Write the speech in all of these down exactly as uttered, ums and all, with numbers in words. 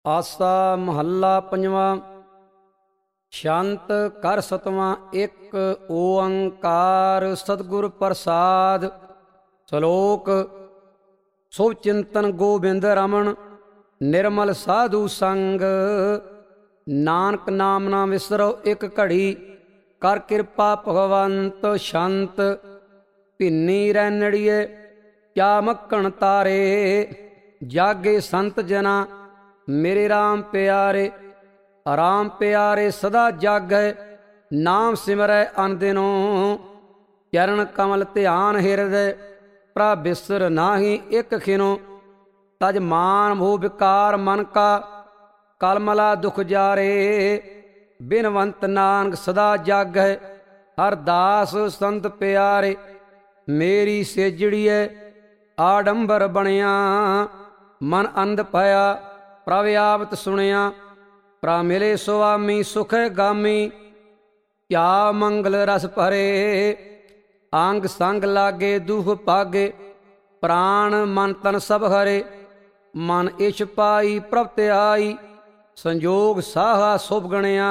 ਆਸਾ ਮਹੱਲਾ ਪੰਜਵਾਂ। ਸ਼ਾਂਤ ਕਰ ਸਤਵਾਂ ਇੱਕ ਓੰਕਾਰ ਸਤਿਗੁਰ ਪ੍ਰਸਾਦ। ਸ਼ਲੋਕ। ਸੁਭ ਚਿੰਤਨ ਗੋਬਿੰਦ ਰਮਨ ਨਿਰਮਲ ਸਾਧੂ ਸੰਗ। ਨਾਨਕ ਨਾਮ ਨਾ ਵਿਸਰੋ ਇੱਕ ਘੜੀ ਕਰ ਕਿਰਪਾ ਭਗਵੰਤ ਸ਼ੰਤ। ਭਿੰਨੀ ਰੈਣੜੀਏ ਕਿਆ ਮੱਕਣ ਤਾਰੇ ਜਾਗੇ ਸੰਤ ਜਨਾ ਮੇਰੇ ਰਾਮ ਪਿਆਰੇ। ਰਾਮ ਪਿਆਰੇ ਸਦਾ ਜਾਗੈ ਨਾਮ ਸਿਮਰੈ ਅਨਦਿਨੋ। ਚਰਨ ਕਮਲ ਧਿਆਨ ਹਿਰਦੈ ਪ੍ਰਭ ਬਿਸਰ ਨਾਹੀ ਇੱਕ ਖਿਨੋ। ਤਜ ਮਾਨ ਮੋਹ ਵਿਕਾਰ ਮਨ ਕਾ ਕਲਮਲਾ ਦੁਖ ਜਾਰੇ। ਬਿਨਵੰਤ ਨਾਨਕ ਸਦਾ ਜਾਗੈ ਹਰ ਦਾਸ ਸੰਤ ਪਿਆਰੇ। ਮੇਰੀ ਸੇਜੜੀਏ ਆਡੰਬਰ ਬਣਿਆ ਮਨ ਅੰਧ ਭਇਆ ਪ੍ਰਭ ਆਵਤ ਸੁਣਿਆ। ਪ੍ਰਭ ਮਿਲੇ ਸੁਆਮੀ ਸੁਖ ਗਾਮੀ ਕਿਆ ਮੰਗਲ ਰਸ ਭਰੇ। ਅੰਗ ਸੰਗ ਲਾਗੇ ਦੁਖ ਭਾਗੇ ਪ੍ਰਾਣ ਮਨ ਤਨ ਸਭ ਹਰੇ। ਮਨ ਇਛ ਪਾਈ ਪ੍ਰਭ ਧਿਆਈ ਸੰਜੋਗ ਸਾਹਾ ਸੁਭ ਗਣਿਆ।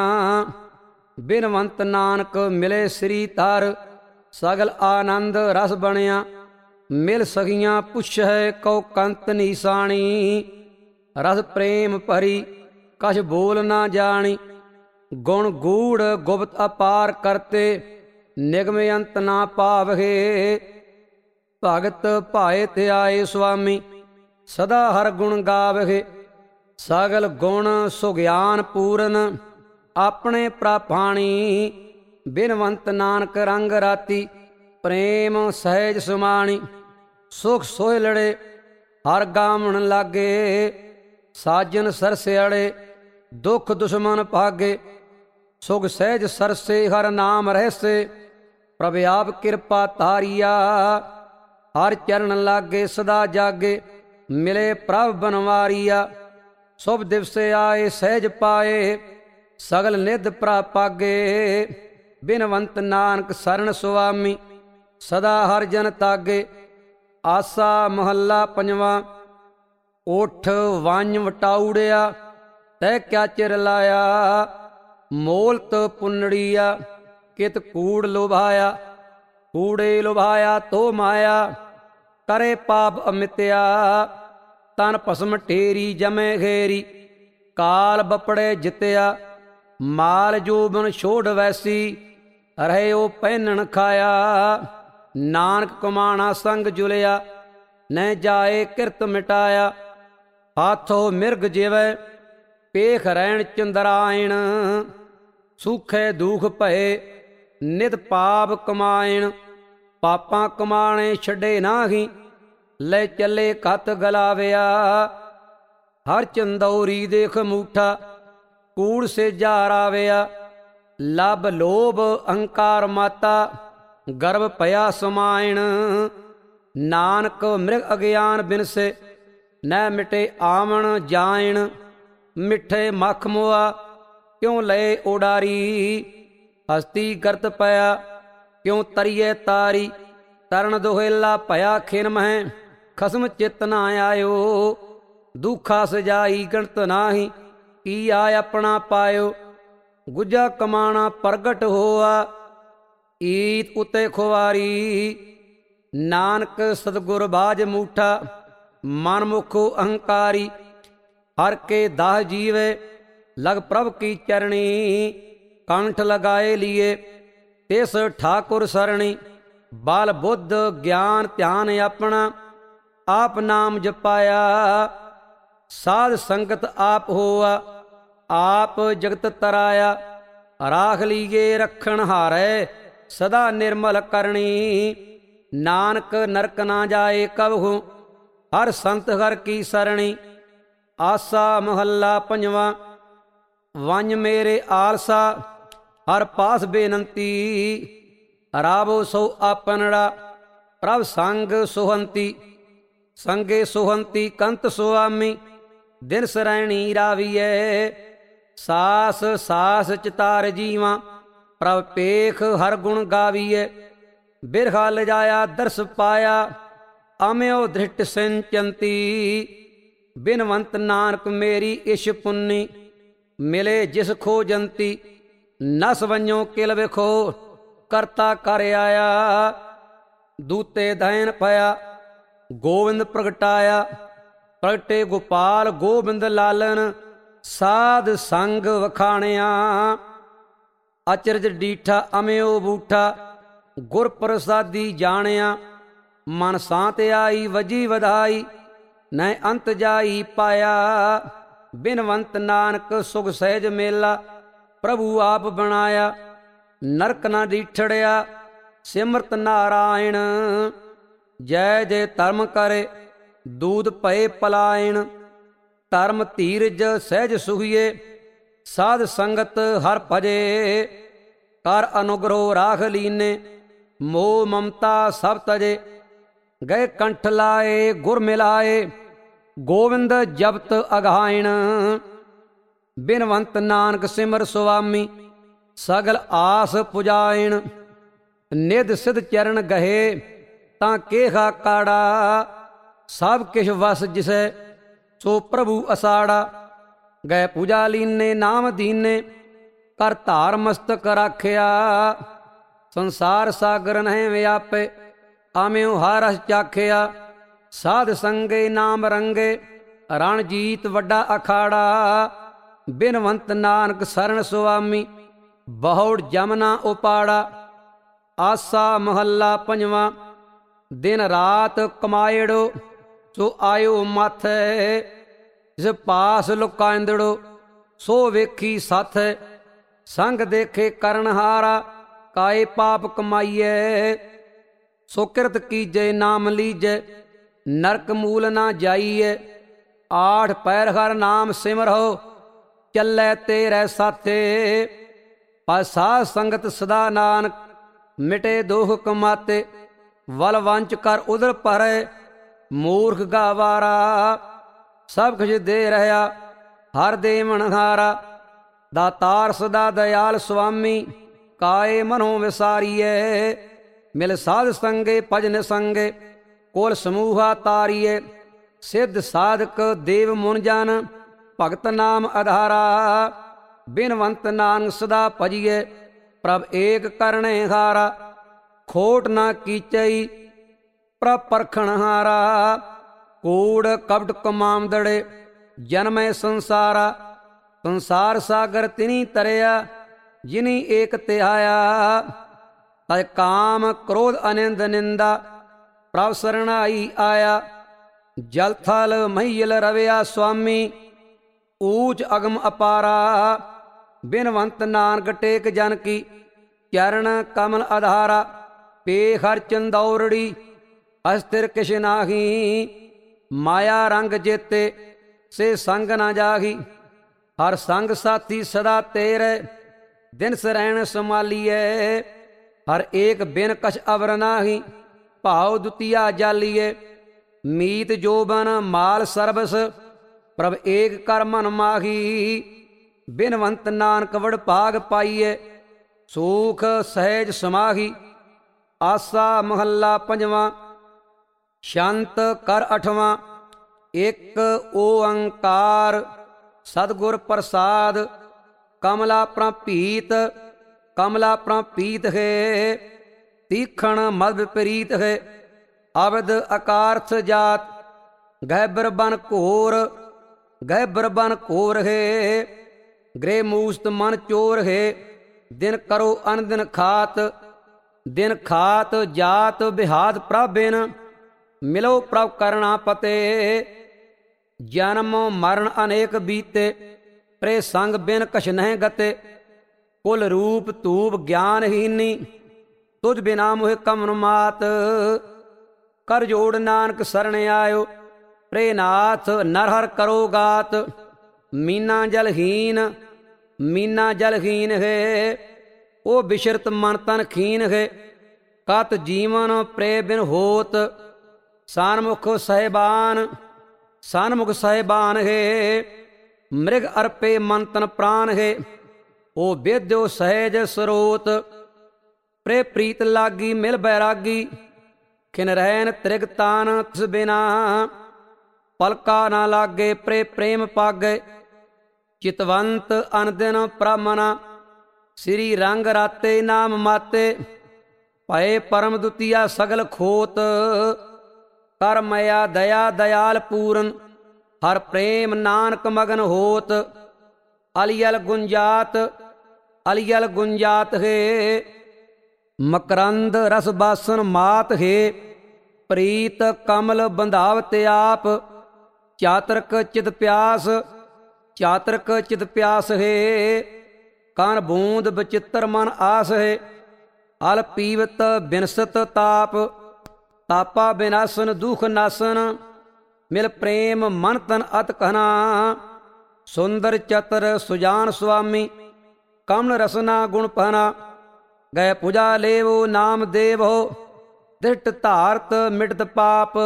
ਬਿਨਵੰਤ ਨਾਨਕ ਮਿਲੇ ਸ੍ਰੀ ਧਰ ਸਗਲ ਆਨੰਦ ਰਸ ਬਣਿਆ। ਮਿਲ ਸਖੀਆਂ ਪੁੱਛੈ ਕਉ ਕੰਤ ਨੀਸਾਣੀ ਰਸ ਪ੍ਰੇਮ ਭਰੀ ਕਛ ਬੋਲ ਨਾ ਜਾਣੀ। ਗੁਣ ਗੂੜ ਗੁਪਤ ਅਪਾਰ ਕਰਤੇ ਨਿਗਮ ਅੰਤ ਨਾ ਪਾਵਹਿ। ਭਗਤ ਭਾਏ ਧਿਆਏ ਸੁਆਮੀ ਸਦਾ ਹਰ ਗੁਣ ਗਾਵਹਿ। ਸਗਲ ਗੁਣ ਸੁਗਿਆਨ ਪੂਰਨ ਆਪਣੇ ਪ੍ਰਾਪਾਣੀ। ਬਿਨਵੰਤ ਨਾਨਕ ਰੰਗ ਰਾਤੀ ਪ੍ਰੇਮ ਸਹਿਜ ਸੁਮਾਣੀ। ਸੁਖ ਸੋਹਿਲੜੇ ਹਰ ਗਾਵਣ ਲਾਗੇ ਸਾਜਨ ਸਰਸਿਆੜੇ ਦੁਖ ਦੁਸ਼ਮਨ ਭਾਗੇ। ਸੁਖ ਸਹਿਜ ਸਰਸੇ ਹਰ ਨਾਮ ਰਹਿਸੇ ਪ੍ਰਭ ਆਪ ਕਿਰਪਾ ਤਾਰੀਆ। ਹਰ ਚਰਨ ਲਾਗੇ ਸਦਾ ਜਾਗੇ ਮਿਲੇ ਪ੍ਰਭ ਬਨਵਾਰੀਆ। ਸੁਭ ਦਿਵਸੇ ਆਏ ਸਹਿਜ ਪਾਏ ਸਗਲ ਨਿਧ ਪ੍ਰਭ ਪਾਗੇ। ਬਿਨਵੰਤ ਨਾਨਕ ਸਰਣ ਸੁਆਮੀ ਸਦਾ ਹਰ ਜਨ ਤਾਗੇ। ਆਸਾ ਮਹੱਲਾ ਪੰਜਵਾਂ। ਓਠ ਵੰਝ ਵਟਾਉੜਿਆ ਤੈ ਕਿਆ ਚਿਰ ਲਾਇਆ। ਮੋਲਤ ਪੁੰਨੜੀਆ ਕਿਤ ਕੂੜ ਲੋਭਾਇਆ। ਕੂੜੇ ਲੋਭਾਇਆ ਤੋ ਮਾਇਆ ਕਰੇ ਪਾਪ ਅਮਿਤਿਆ। ਤਨ ਭਸਮ ਢੇਰੀ ਜਮੇ ਘੇਰੀ ਕਾਲ ਬਪੜੇ ਜਿਤਿਆ। ਮਾਲ ਜੋਬਨ ਛੋੜ ਵੈਸੀ ਰਹੇ ਉਹ ਪਹਿਨਣ ਖਾਇਆ। ਨਾਨਕ ਕਮਾਣਾ ਸੰਗ ਜੁਲਿਆ ਨਹਿ ਜਾਏ ਕਿਰਤ ਮਿਟਾਇਆ। ਹਾਥੋ ਮਿਰਗ ਜਿਵੈ ਪੇਖ ਰਹਿਣ ਚੰਦਰਾਇਣ। ਸੂਖੇ ਦੁਖ ਭਏ ਨਿਤ ਪਾਪ ਕਮਾਇਣ। ਪਾਪਾਂ ਕਮਾਣੇ ਛੱਡੇ ਨਾਹੀ ਲੈ ਚੱਲੇ ਕਤ ਗਲਾਵਿਆ। ਹਰ ਚੰਦੌਰੀ ਦੇਖ ਮੂਠਾ ਕੂੜ ਸੇ ਜਾ ਰਾਵਿਆ। ਲਬ ਲੋਭ ਅਹੰਕਾਰ ਮਾਤਾ ਗਰਭ ਭਇਆ ਸਮਾਇਣ। ਨਾਨਕ ਮ੍ਰਿਗ ਅਗਿਆਨ ਬਿਨਸੇ ਨਹਿ ਮਿਟੇ ਆਵਣ ਜਾਇਣ। ਮਿੱਠੇ ਮੱਖ ਮੁਆ ਕਿਉਂ ਲਏ ਉਡਾਰੀ। ਹਸਤੀ ਕਰਤ ਪਿਆ ਕਿਉਂ ਤਰੀਏ ਤਾਰੀ। ਤਰਨ ਦੁਹੇਲਾ ਭਇਆ ਖਿਨ ਮਹਿ ਖਸਮ ਚਿਤ ਨਾ ਆਇਓ। ਦੁਖਾ ਸਜਾਈ ਗਣਤ ਨਾਹੀ ਕੀ ਆਇ ਆਪਣਾ ਪਾਇਓ। ਗੁੱਜਾ ਕਮਾਣਾ ਪ੍ਰਗਟ ਹੋਆ ਈਤ ਉਤੇ ਖੁਆਰੀ। ਨਾਨਕ ਸਤਿਗੁਰ ਬਾਝ ਮੂਠਾ ਮਨ ਮੁਖੋ ਅਹੰਕਾਰੀ। ਹਰ ਕੇ ਦਾਹ ਜੀਵੇ ਲਗ ਪ੍ਰਭ ਕੀ ਚਰਣੀ। ਕੰਠ ਲਗਾਏ ਲੀਏ ਤਿਸ ਠਾਕੁਰ ਸਰਣੀ। ਬਲ ਬੁੱਧ ਗਿਆਨ ਧਿਆਨ ਆਪਣਾ ਆਪ ਨਾਮ ਜਪਾਇਆ। ਸਾਧ ਸੰਗਤ ਆਪ ਹੋਆ ਆਪ ਜਗਤ ਤਰਾਇਆ। ਰਾਖ ਲੀਏ ਰੱਖਣ ਹਾਰੈ ਸਦਾ ਨਿਰਮਲ ਕਰਨੀ। ਨਾਨਕ ਨਰਕ ਨਾ ਜਾਏ ਕਬਹੂ ਹਰ ਸੰਤ ਹਰ ਕੀ ਸਰਣੀ। ਆਸਾ ਮਹੱਲਾ ਪੰਜਵਾਂ। ਵੰਝ ਮੇਰੇ ਆਲਸਾ ਹਰ ਪਾਸ ਬੇਨੰਤੀ। ਰਾਵੋ ਸੋ ਆਪਨੜਾ ਪ੍ਰਭ ਸੰਗ ਸੁਹੰਤੀ। ਸੰਗੇ ਸੁਹੰਤੀ ਕੰਤ ਸੁਆਮੀ ਦਿਨ ਸਰੈਣੀ ਰਾਵੀਐ। ਸਾਸ ਸਾਸ ਚਿਤਾਰ ਜੀਵਾਂ ਪ੍ਰਭ ਪੇਖ ਹਰ ਗੁਣ ਗਾਵੀਐ। ਬਿਰਹਾ ਲਿਜਾਇਆ ਦਰਸ ਪਾਇਆ ਅਮਿਓ ਦ੍ਰਿਸ਼ਟ ਸਿੰਚੰਤੀ। ਬਿਨਵੰਤ ਨਾਨਕ ਮੇਰੀ ਇਸ਼ ਪੁੰਨੀ, ਮਿਲੇ ਜਿਸ ਖੋਜੰਤੀ ਨਸ ਵੰਜੋ ਕਿਲ ਵਿਖੋ, ਕਰਤਾ ਕਰ ਆਇਆ ਦੂਤੇ ਦੈਨ ਪਿਆ, ਗੋਬਿੰਦ ਪ੍ਰਗਟਾਇਆ ਪ੍ਰਗਟੇ ਗੋਪਾਲ ਗੋਬਿੰਦ ਲਾਲਨ, ਸਾਧ ਸੰਗ ਵਖਾਣਿਆ ਅਚਰਜ ਡੀਠਾ ਅਮਿਓ ਬੂਠਾ, ਗੁਰ ਪ੍ਰਸਾਦੀ ਜਾਣਿਆ ਮਨ ਸਾਂਤ ਆਈ ਵਜੀ ਵਧਾਈ, ਨੈ ਅੰਤ ਜਾਈ ਪਾਇਆ ਬਿਨਵੰਤ ਨਾਨਕ ਸੁਖ ਸਹਿਜ ਮੇਲਾ, ਪ੍ਰਭੂ ਆਪ ਬਣਾਇਆ ਨਰਕ ਨਾ ਡੀਠੜਿਆ ਸਿਮਰਤ ਨਾਰਾਇਣ, ਜੈ ਜੈ ਧਰਮ ਕਰੇ ਦੂਧ ਪਏ ਪਲਾਇਣ, ਧਰਮ ਧੀਰਜ ਸਹਿਜ ਸੁਹੀਏ ਸਾਧ ਸੰਗਤ ਹਰ ਭਜੇ, ਕਰ ਅਨੁਗ੍ਰਹ ਰਾਖ ਲੀਨੇ ਮੋਹ ਮਮਤਾ ਸਭ ਤਜੇ, ਗਏ ਕੰਠ ਲਾਏ ਗੁਰ ਮਿਲਾਏ ਗੋਵਿੰਦ ਜਪਤ ਅਗਾਇਣ, ਬਿਨਵੰਤ ਨਾਨਕ ਸਿਮਰ ਸੁਆਮੀ ਸਗਲ ਆਸ ਪੁਜਾਇਣ, ਨਿਧ ਸਿਧ ਚਰਨ ਗਹੇ ਤਾਂ ਕੇਹਾ ਕਾੜਾ, ਸਭ ਕਿਛ ਵਸ ਜਿਸੈ ਸੋ ਪ੍ਰਭੂ ਅਸਾੜਾ, ਗਏ ਪੂਜਾ ਲੀਨੇ ਨਾਮ ਦੀਨੇ ਕਰ ਧਾਰ ਮਸਤਕ ਰਾਖਿਆ, ਸੰਸਾਰ ਸਾਗਰ ਨਹਿ ਵਿਆਪੇ ਆਮਿਓ ਹਰ ਰਸ ਚਾਖਿਆ, ਸਾਧ ਸੰਗੇ ਨਾਮ ਰੰਗੇ ਰਣਜੀਤ ਵੱਡਾ ਅਖਾੜਾ, ਬਿਨਵੰਤ ਨਾਨਕ ਸਰਣ ਸੁਆਮੀ ਬਹੁੜ ਜਮਨਾ ਉਪਾੜਾ, ਆਸਾ ਮਹੱਲਾ ਪੰਜਵਾਂ ਦਿਨ ਰਾਤ ਕਮਾਇੜੋ ਸੋ ਆਇਓ ਮਾਥੈ, ਜਿਸ ਪਾਸ ਲੁਕਾਇੰਦੜੋ ਸੋ ਵੇਖੀ ਸਾਥ, ਸੰਗ ਦੇਖੇ ਕਰਨਹਾਰਾ ਕਾਏ ਪਾਪ ਕਮਾਈਐ, ਸੋ ਕਿਰਤ ਕੀਜੇ ਨਾਮ ਲੀਜੈ ਨਰਕ ਮੂਲ ਨਾ ਜਾਈਐ, ਆਠ ਪੈਰ ਹਰ ਨਾਮ ਸਿਮਰੋ ਚੱਲੈ ਤੇਰੇ ਸਾਥੇ, ਪਰ ਸਾਧ ਸੰਗਤ ਸਦਾ ਨਾਨਕ ਮਿਟੇ ਦੋਖ ਕਮਾਤੇ, ਵਲ ਵੰਚ ਕਰ ਉਦਰ ਭਰੈ ਮੂਰਖ ਗਾਵਾਰਾ, ਸਭ ਕੁਝ ਦੇ ਰਹਾ ਹਰ ਦੇਵਨ ਹਾਰਾ, ਦਾਤਾਰ ਸਦਾ ਦਇਆਲ ਸੁਆਮੀ ਕਾਏ ਮਨੋ ਵਿਸਾਰੀਐ, ਮਿਲ ਸਾਧ ਸੰਗੇ ਭਜਨ ਸੰਗੇ ਕੋਲ ਸਮੂਹਾ ਤਾਰੀਏ, ਸਿੱਧ ਸਾਧਕ ਦੇਵ ਮੁਨ ਜਨ ਭਗਤ ਨਾਮ ਆਧਾਰਾ, ਬਿਨਵੰਤ ਨਾਨਕ ਸਦਾ ਭਜੀਏ ਪ੍ਰਭ ਏਕ ਕਰਣੇ ਹਾਰਾ, ਖੋਟ ਨਾ ਕੀਚਈ ਪ੍ਰਭ ਪਰਖਣ ਹਾਰਾ, ਕੂੜ ਕਪਟ ਕਮਾਮਦੜੇ ਜਨਮੈ ਸੰਸਾਰਾ, ਸੰਸਾਰ ਸਾਗਰ ਤਿਨੀ ਤਰਿਆ ਜਿਨੀ ਏਕ ਧਿਆਇਆ, ਤਜ ਕਾਮ ਕ੍ਰੋਧ ਅਨਿੰਦ ਨਿੰਦਾ ਪ੍ਰਭ ਸਰਣਾਈ ਆਇਆ, ਜਲ ਥਲ ਮਹੀਲ ਰਵਿਆ ਸੁਆਮੀ ਊਚ ਅਗਮ ਅਪਾਰਾ, ਬਿਨਵੰਤ ਨਾਨਕ ਟੇਕ ਜਨ ਕੀ ਚਰਨ ਕਮਲ ਆਧਾਰਾ, ਪੇ ਹਰ ਚੰਦੌਰੜੀ ਅਸਥਿਰ ਕਿਛ ਨਾਹੀ, ਮਾਇਆ ਰੰਗ ਜੇਤੇ ਸੇ ਸੰਗ ਨਾ ਜਾਹੀ, ਹਰ ਸੰਗ ਸਾਥੀ ਸਦਾ ਤੇਰੇ ਦਿਨ ਸਰੈਣ ਸੰਭਾਲੀਏ, ਹਰ ਏਕ ਬਿਨ ਕਛ ਅਵਰ ਨਾਹੀ ਭਾਉ ਦੁਤੀਆ ਜਾਲੀਏ, ਮੀਤ ਜੋਬਨ ਮਾਲ ਸਰਬਸ ਪ੍ਰਭ ਏਕ ਕਰ ਮਨ ਮਾਹੀ, ਬਿਨਵੰਤ ਨਾਨਕ ਵਡ ਭਾਗ ਪਾਈਏ ਸੂਖ ਸਹਿਜ ਸਮਾਹੀ, ਆਸਾ ਮਹੱਲਾ ਪੰਜਵਾਂ ਸ਼ੰਤ ਕਰ ਅਠਵਾਂ, ਇੱਕ ਓੰਕਾਰ ਸਤਿਗੁਰ ਪ੍ਰਸਾਦ, ਕਮਲਾ ਪ੍ਰਪੀਤ ਕਮਲਾ ਪ੍ਰਪੀਤ ਹੈ, ਤੀਖਣ ਮਦ ਵਿਪਰੀਤ ਹੈ, ਅਵਧ ਅਕਾਰਥ ਜਾਤ ਗਹਿ ਬਰਬਨ ਘੋਰ ਗਹਿ ਬਰਬਨ ਘੋਰ ਹੈ, ਗ੍ਰਹਿ ਮੂਸਤ ਮਨ ਚੋਰ ਹੈ, ਦਿਨ ਕਰੋ ਅਨ ਦਿਨ ਖਾਤ, ਦਿਨ ਖਾਤ ਜਾਤ ਬਿਹਾਦ ਪ੍ਰਭਿਨ, ਮਿਲੋ ਪ੍ਰਭ ਕਰਣਾ ਪਤੇ, ਜਨਮ ਮਰਨ ਅਨੇਕ ਬੀਤੇ ਪ੍ਰੇ ਸੰਗ ਬਿਨ ਕਛ ਨਹਿ ਗਤੇ, ਕੁਲ ਰੂਪ ਧੂਪ ਗਿਆਨਹੀਨੀ ਤੁਝ ਬਿਨਾ ਮੋਹਿ ਕਮਨ ਮਾਤ, ਕਰ ਜੋੜ ਨਾਨਕ ਸਰਣ ਆਇਓ ਪ੍ਰੇ ਨਾਥ ਨਰ ਹਰ ਕਰੋ ਗਾਤ, ਮੀਨਾ ਜਲਹੀਨ ਮੀਨਾ ਜਲਹੀਨ ਹੈ, ਉਹ ਬਿਸ਼ਰਤ ਮਨ ਤਨ ਖੀਨ ਹੈ, ਕਤ ਜੀਵਨ ਪ੍ਰੇ ਬਿਨ ਹੋਤ, ਸਨਮੁਖ ਸਾਹਿਬਾਨ ਸਨਮੁਖ ਸਾਹਿਬਾਨ ਹੈ, ਮ੍ਰਿਗ ਅਰਪੇ ਮਨ ਤਨ ਪ੍ਰਾਨ ਹੈ, ਉਹ ਵਿਦਿਓ ਸਹਿਜ ਸਰੋਤ, ਪ੍ਰੇ ਪ੍ਰੀਤ ਲਾਗੀ ਮਿਲ ਬੈਰਾਗੀ, ਖਿਨ ਰਹਿਨ ਤ੍ਰਿਗ ਤਾਨ ਤਿਸ ਬਿਨਾ, ਪਲਕਾ ਨਾ ਲਾਗੇ ਪ੍ਰੇ ਪ੍ਰੇਮ ਪਾਗੇ। ਚਿਤਵੰਤ ਅਨਦਿਨ ਪ੍ਰਾਮਣਾ ਸ੍ਰੀ ਰੰਗ ਰਾਤੇ ਨਾਮ ਮਾਤੇ। ਭਏ ਪਰਮ ਦੁਤੀਆ ਸਗਲ ਖੋਤ ਕਰ ਮਇਆ ਦਇਆ ਦਇਆਲ ਪੂਰਨ। ਹਰ ਪ੍ਰੇਮ ਨਾਨਕ ਮਗਨ ਹੋਤ ਅਲਿਅਲ ਗੁੰਜਾਤ ਅਲਿਅਲ ਗੁੰਜਾਤ ਹੈ। ਮਕਰੰਦ ਰਸ ਬਾਸਨ ਮਾਤ ਹੈ। ਪ੍ਰੀਤ ਕਮਲ ਬੰਧਾਵਤ ਆਪ। ਚਾਤਰਕ ਚਿਤ ਪਿਆਸ ਚਾਤਰਕ ਚਿਤ ਪਿਆਸ ਹੈ। ਕਨ ਬੂੰਦ ਬਚਿੱਤਰ ਮਨ ਆਸ ਹੈ। ਅਲ ਪੀਵਤ ਬਿਨਸਤ ਤਾਪ। ਤਾਪਾ ਬਿਨਾਸਨ ਦੁਖ ਨਾਸਨ। ਮਿਲ ਪ੍ਰੇਮ ਮਨ ਤਨ ਅਤ ਕਹਿਣਾ। ਸੁੰਦਰ ਚਤਰ ਸੁਜਾਨ ਸੁਆਮੀ ਕਮਲ ਰਸਨਾ ਗੁਣ ਪਹਨਾ। ਗਏ ਪੂਜਾ ਲੇਵੋ ਨਾਮ ਦੇਵੋ ਦ੍ਰਿਟ ਧਾਰਤ ਮਿਟਤ ਪਾਪ।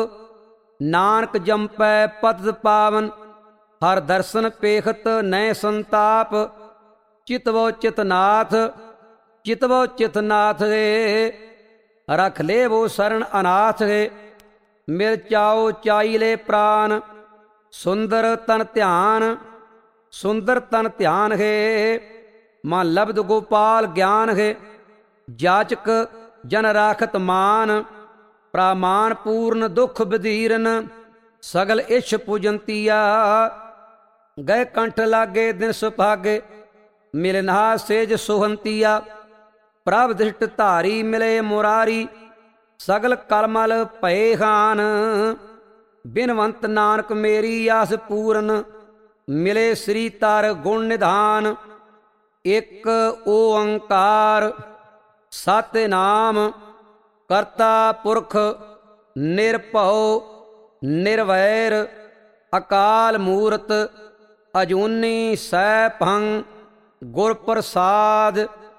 ਨਾਨਕ ਜੰਪੈ ਪਤਿਤ ਪਾਵਨ ਹਰ ਦਰਸ਼ਨ ਪੇਖਤ ਨੈ ਸੰਤਾਪ। ਚਿਤਵੋ ਚਿਤਨਾਥ ਚਿਤਵੋ ਚਿਤਨਾਥ ਹੈ। ਰਖ ਲੇਵੋ ਸਰਣ ਅਨਾਥ ਹੈ। ਮਿਲ ਚਾਓ ਚਾਈ ਲੈ ਪ੍ਰਾਨ। ਸੁੰਦਰ ਤਨ ਧਿਆਨ ਸੁੰਦਰ ਤਨ ਧਿਆਨ ਹੈ। ਮਨ ਲਬਦ ਗੋਪਾਲ ਗਿਆਨ ਹੈ। ਜਾਚਕ ਜਨ ਰਾਖਤ ਮਾਨ। ਪ੍ਰਾਮਾਨ ਪੂਰਨ ਦੁਖ ਬਧੀਰਨ ਸਗਲ ਇਛ ਪੂਜੰਤੀਆ। ਗਏ ਕੰਠ ਲਾਗੇ ਦਿਨ ਸੁਭਾਗੇ ਮਿਲ ਨਹਾ ਸੇਜ ਸੁਹੰਤੀਆ। ਪ੍ਰਭ ਦ੍ਰਿਸ਼ਟ ਧਾਰੀ ਮਿਲੇ ਮੁਰਾਰੀ ਸਗਲ ਕਲਮਲ ਭਏ ਖਾਨ। ਬਿਨਵੰਤ ਨਾਨਕ ਮੇਰੀ ਆਸ ਪੂਰਨ ਮਿਲੇ ਸ੍ਰੀ ਤਰ ਗੁਣ ਨਿਧਾਨ। ਇਕ ਓੰਕਾਰ ਸਤਿਨਾਮ ਕਰਤਾ ਪੁਰਖ ਨਿਰਭਉ ਨਿਰਵੈਰ ਅਕਾਲ ਮੂਰਤ ਅਜੂਨੀ ਸੈਭੰ ਗੁਰ ਪ੍ਰਸਾਦ।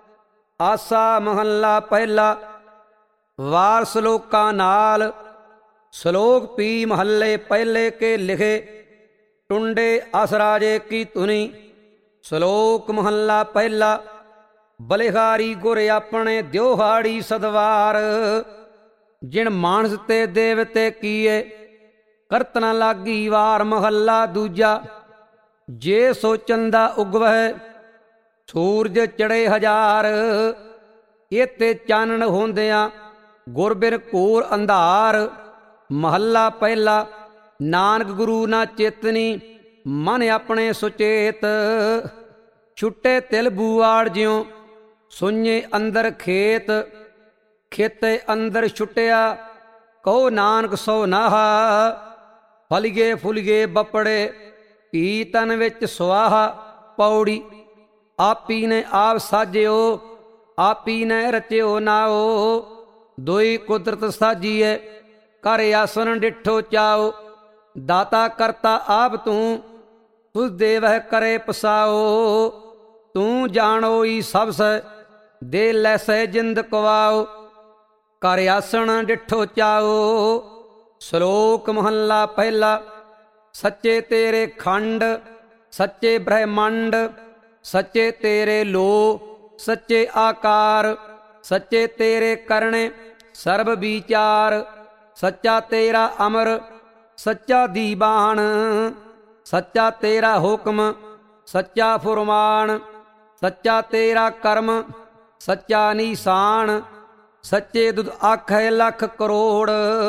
ਆਸਾ ਮਹੱਲਾ ਪਹਿਲਾ। ਵਾਰ ਸਲੋਕਾਂ ਨਾਲ। ਸਲੋਕ ਪੀ ਮਹੱਲੇ ਪਹਿਲੇ ਕੇ ਲਿਖੇ। ਟੁੰਡੇ ਅਸਰਾਜੇ ਕੀ ਧੁਨੀ। ਸਲੋਕ ਮਹੱਲਾ ਪਹਿਲਾ। ਬਲਿਹਾਰੀ ਗੁਰ ਆਪਣੇ ਦਿਉਹਾੜੀ ਸਦਵਾਰ। ਜਿਣ ਮਾਨਸ ਤੇ ਦੇਵਤੇ ਕੀਏ ਕਰਤ ਨ ਲਾਗੀ ਵਾਰ। ਮਹੱਲਾ ਦੂਜਾ। ਜੇ ਸੋ ਚੰਦਾ ਉਗਵਹਿ ਸੂਰਜ ਚੜੇ ਹਜ਼ਾਰ। ਇਤੇ ਚਾਨਣ ਹੁੰਦਿਆਂ ਗੁਰ ਬਿਨ ਘੋਰ ਅੰਧਾਰ। ਮਹੱਲਾ ਪਹਿਲਾ। ਨਾਨਕ ਗੁਰੂ ਨਾ ਚੇਤਨੀ ਮਨ ਆਪਣੇ ਸੁਚੇਤ। ਛੁੱਟੇ ਤਿਲ ਬੂਆੜ ਜਿਉ ਸੁੰਨੇ ਅੰਦਰ ਖੇਤ। ਖੇਤੇ ਅੰਦਰ ਛੁੱਟਿਆ ਕਹੋ ਨਾਨਕ ਸੋ ਨਾਹਾ। ਫਲਿਗੇ ਫੁਲਿਗੇ ਬਪੜੇ ਪੀ ਤਨ ਵਿੱਚ ਸੁਆਹਾ। ਪੌੜੀ ਆਪੀ ਨੇ ਆਪ ਸਾਜਿਓ ਆਪੀ ਨੇ ਰਚਿਓ ਨਾਓ। ਦੋਈ ਕੁਦਰਤ ਸਾਜੀਏ ਕਰ ਆਸਨ ਡਿਠੋ ਚਾਓ। ਦਾਤਾ ਕਰਤਾ ਆਪ ਤੂੰ ਤੁਸ ਦੇਵਹਿ ਕਰੇ ਪਸਾਓ। ਤੂੰ ਜਾਣੋਈ ਸਭ ਸੈ ਦੇ ਲੈਸੈ ਜਿੰਦ ਕਵਾਓ। ਕਰ ਆਸਣ ਡਿਠੋ ਚਾਓ। ਸ਼ਲੋਕ ਮਹੱਲਾ ਪਹਿਲਾ। ਸੱਚੇ ਤੇਰੇ ਖੰਡ ਸੱਚੇ ਬ੍ਰਹਿਮੰਡ ਸੱਚੇ ਤੇਰੇ ਲੋ ਸੱਚੇ ਆਕਾਰ। ਸੱਚੇ ਤੇਰੇ ਕਰਣੇ ਸਰਬ ਵਿਚਾਰ। ਸੱਚਾ ਤੇਰਾ ਅਮਰ ਸੱਚਾ ਦੀਵਾਨ। ਸੱਚਾ ਤੇਰਾ ਹੁਕਮ ਸੱਚਾ ਫੁਰਮਾਨ। ਸੱਚਾ ਤੇਰਾ ਕਰਮ ਸੱਚਾ ਨੀਸਾਨ। ਸੱਚੇ ਦੁੱਧ ਆਖੇ ਲੱਖ ਕਰੋੜ।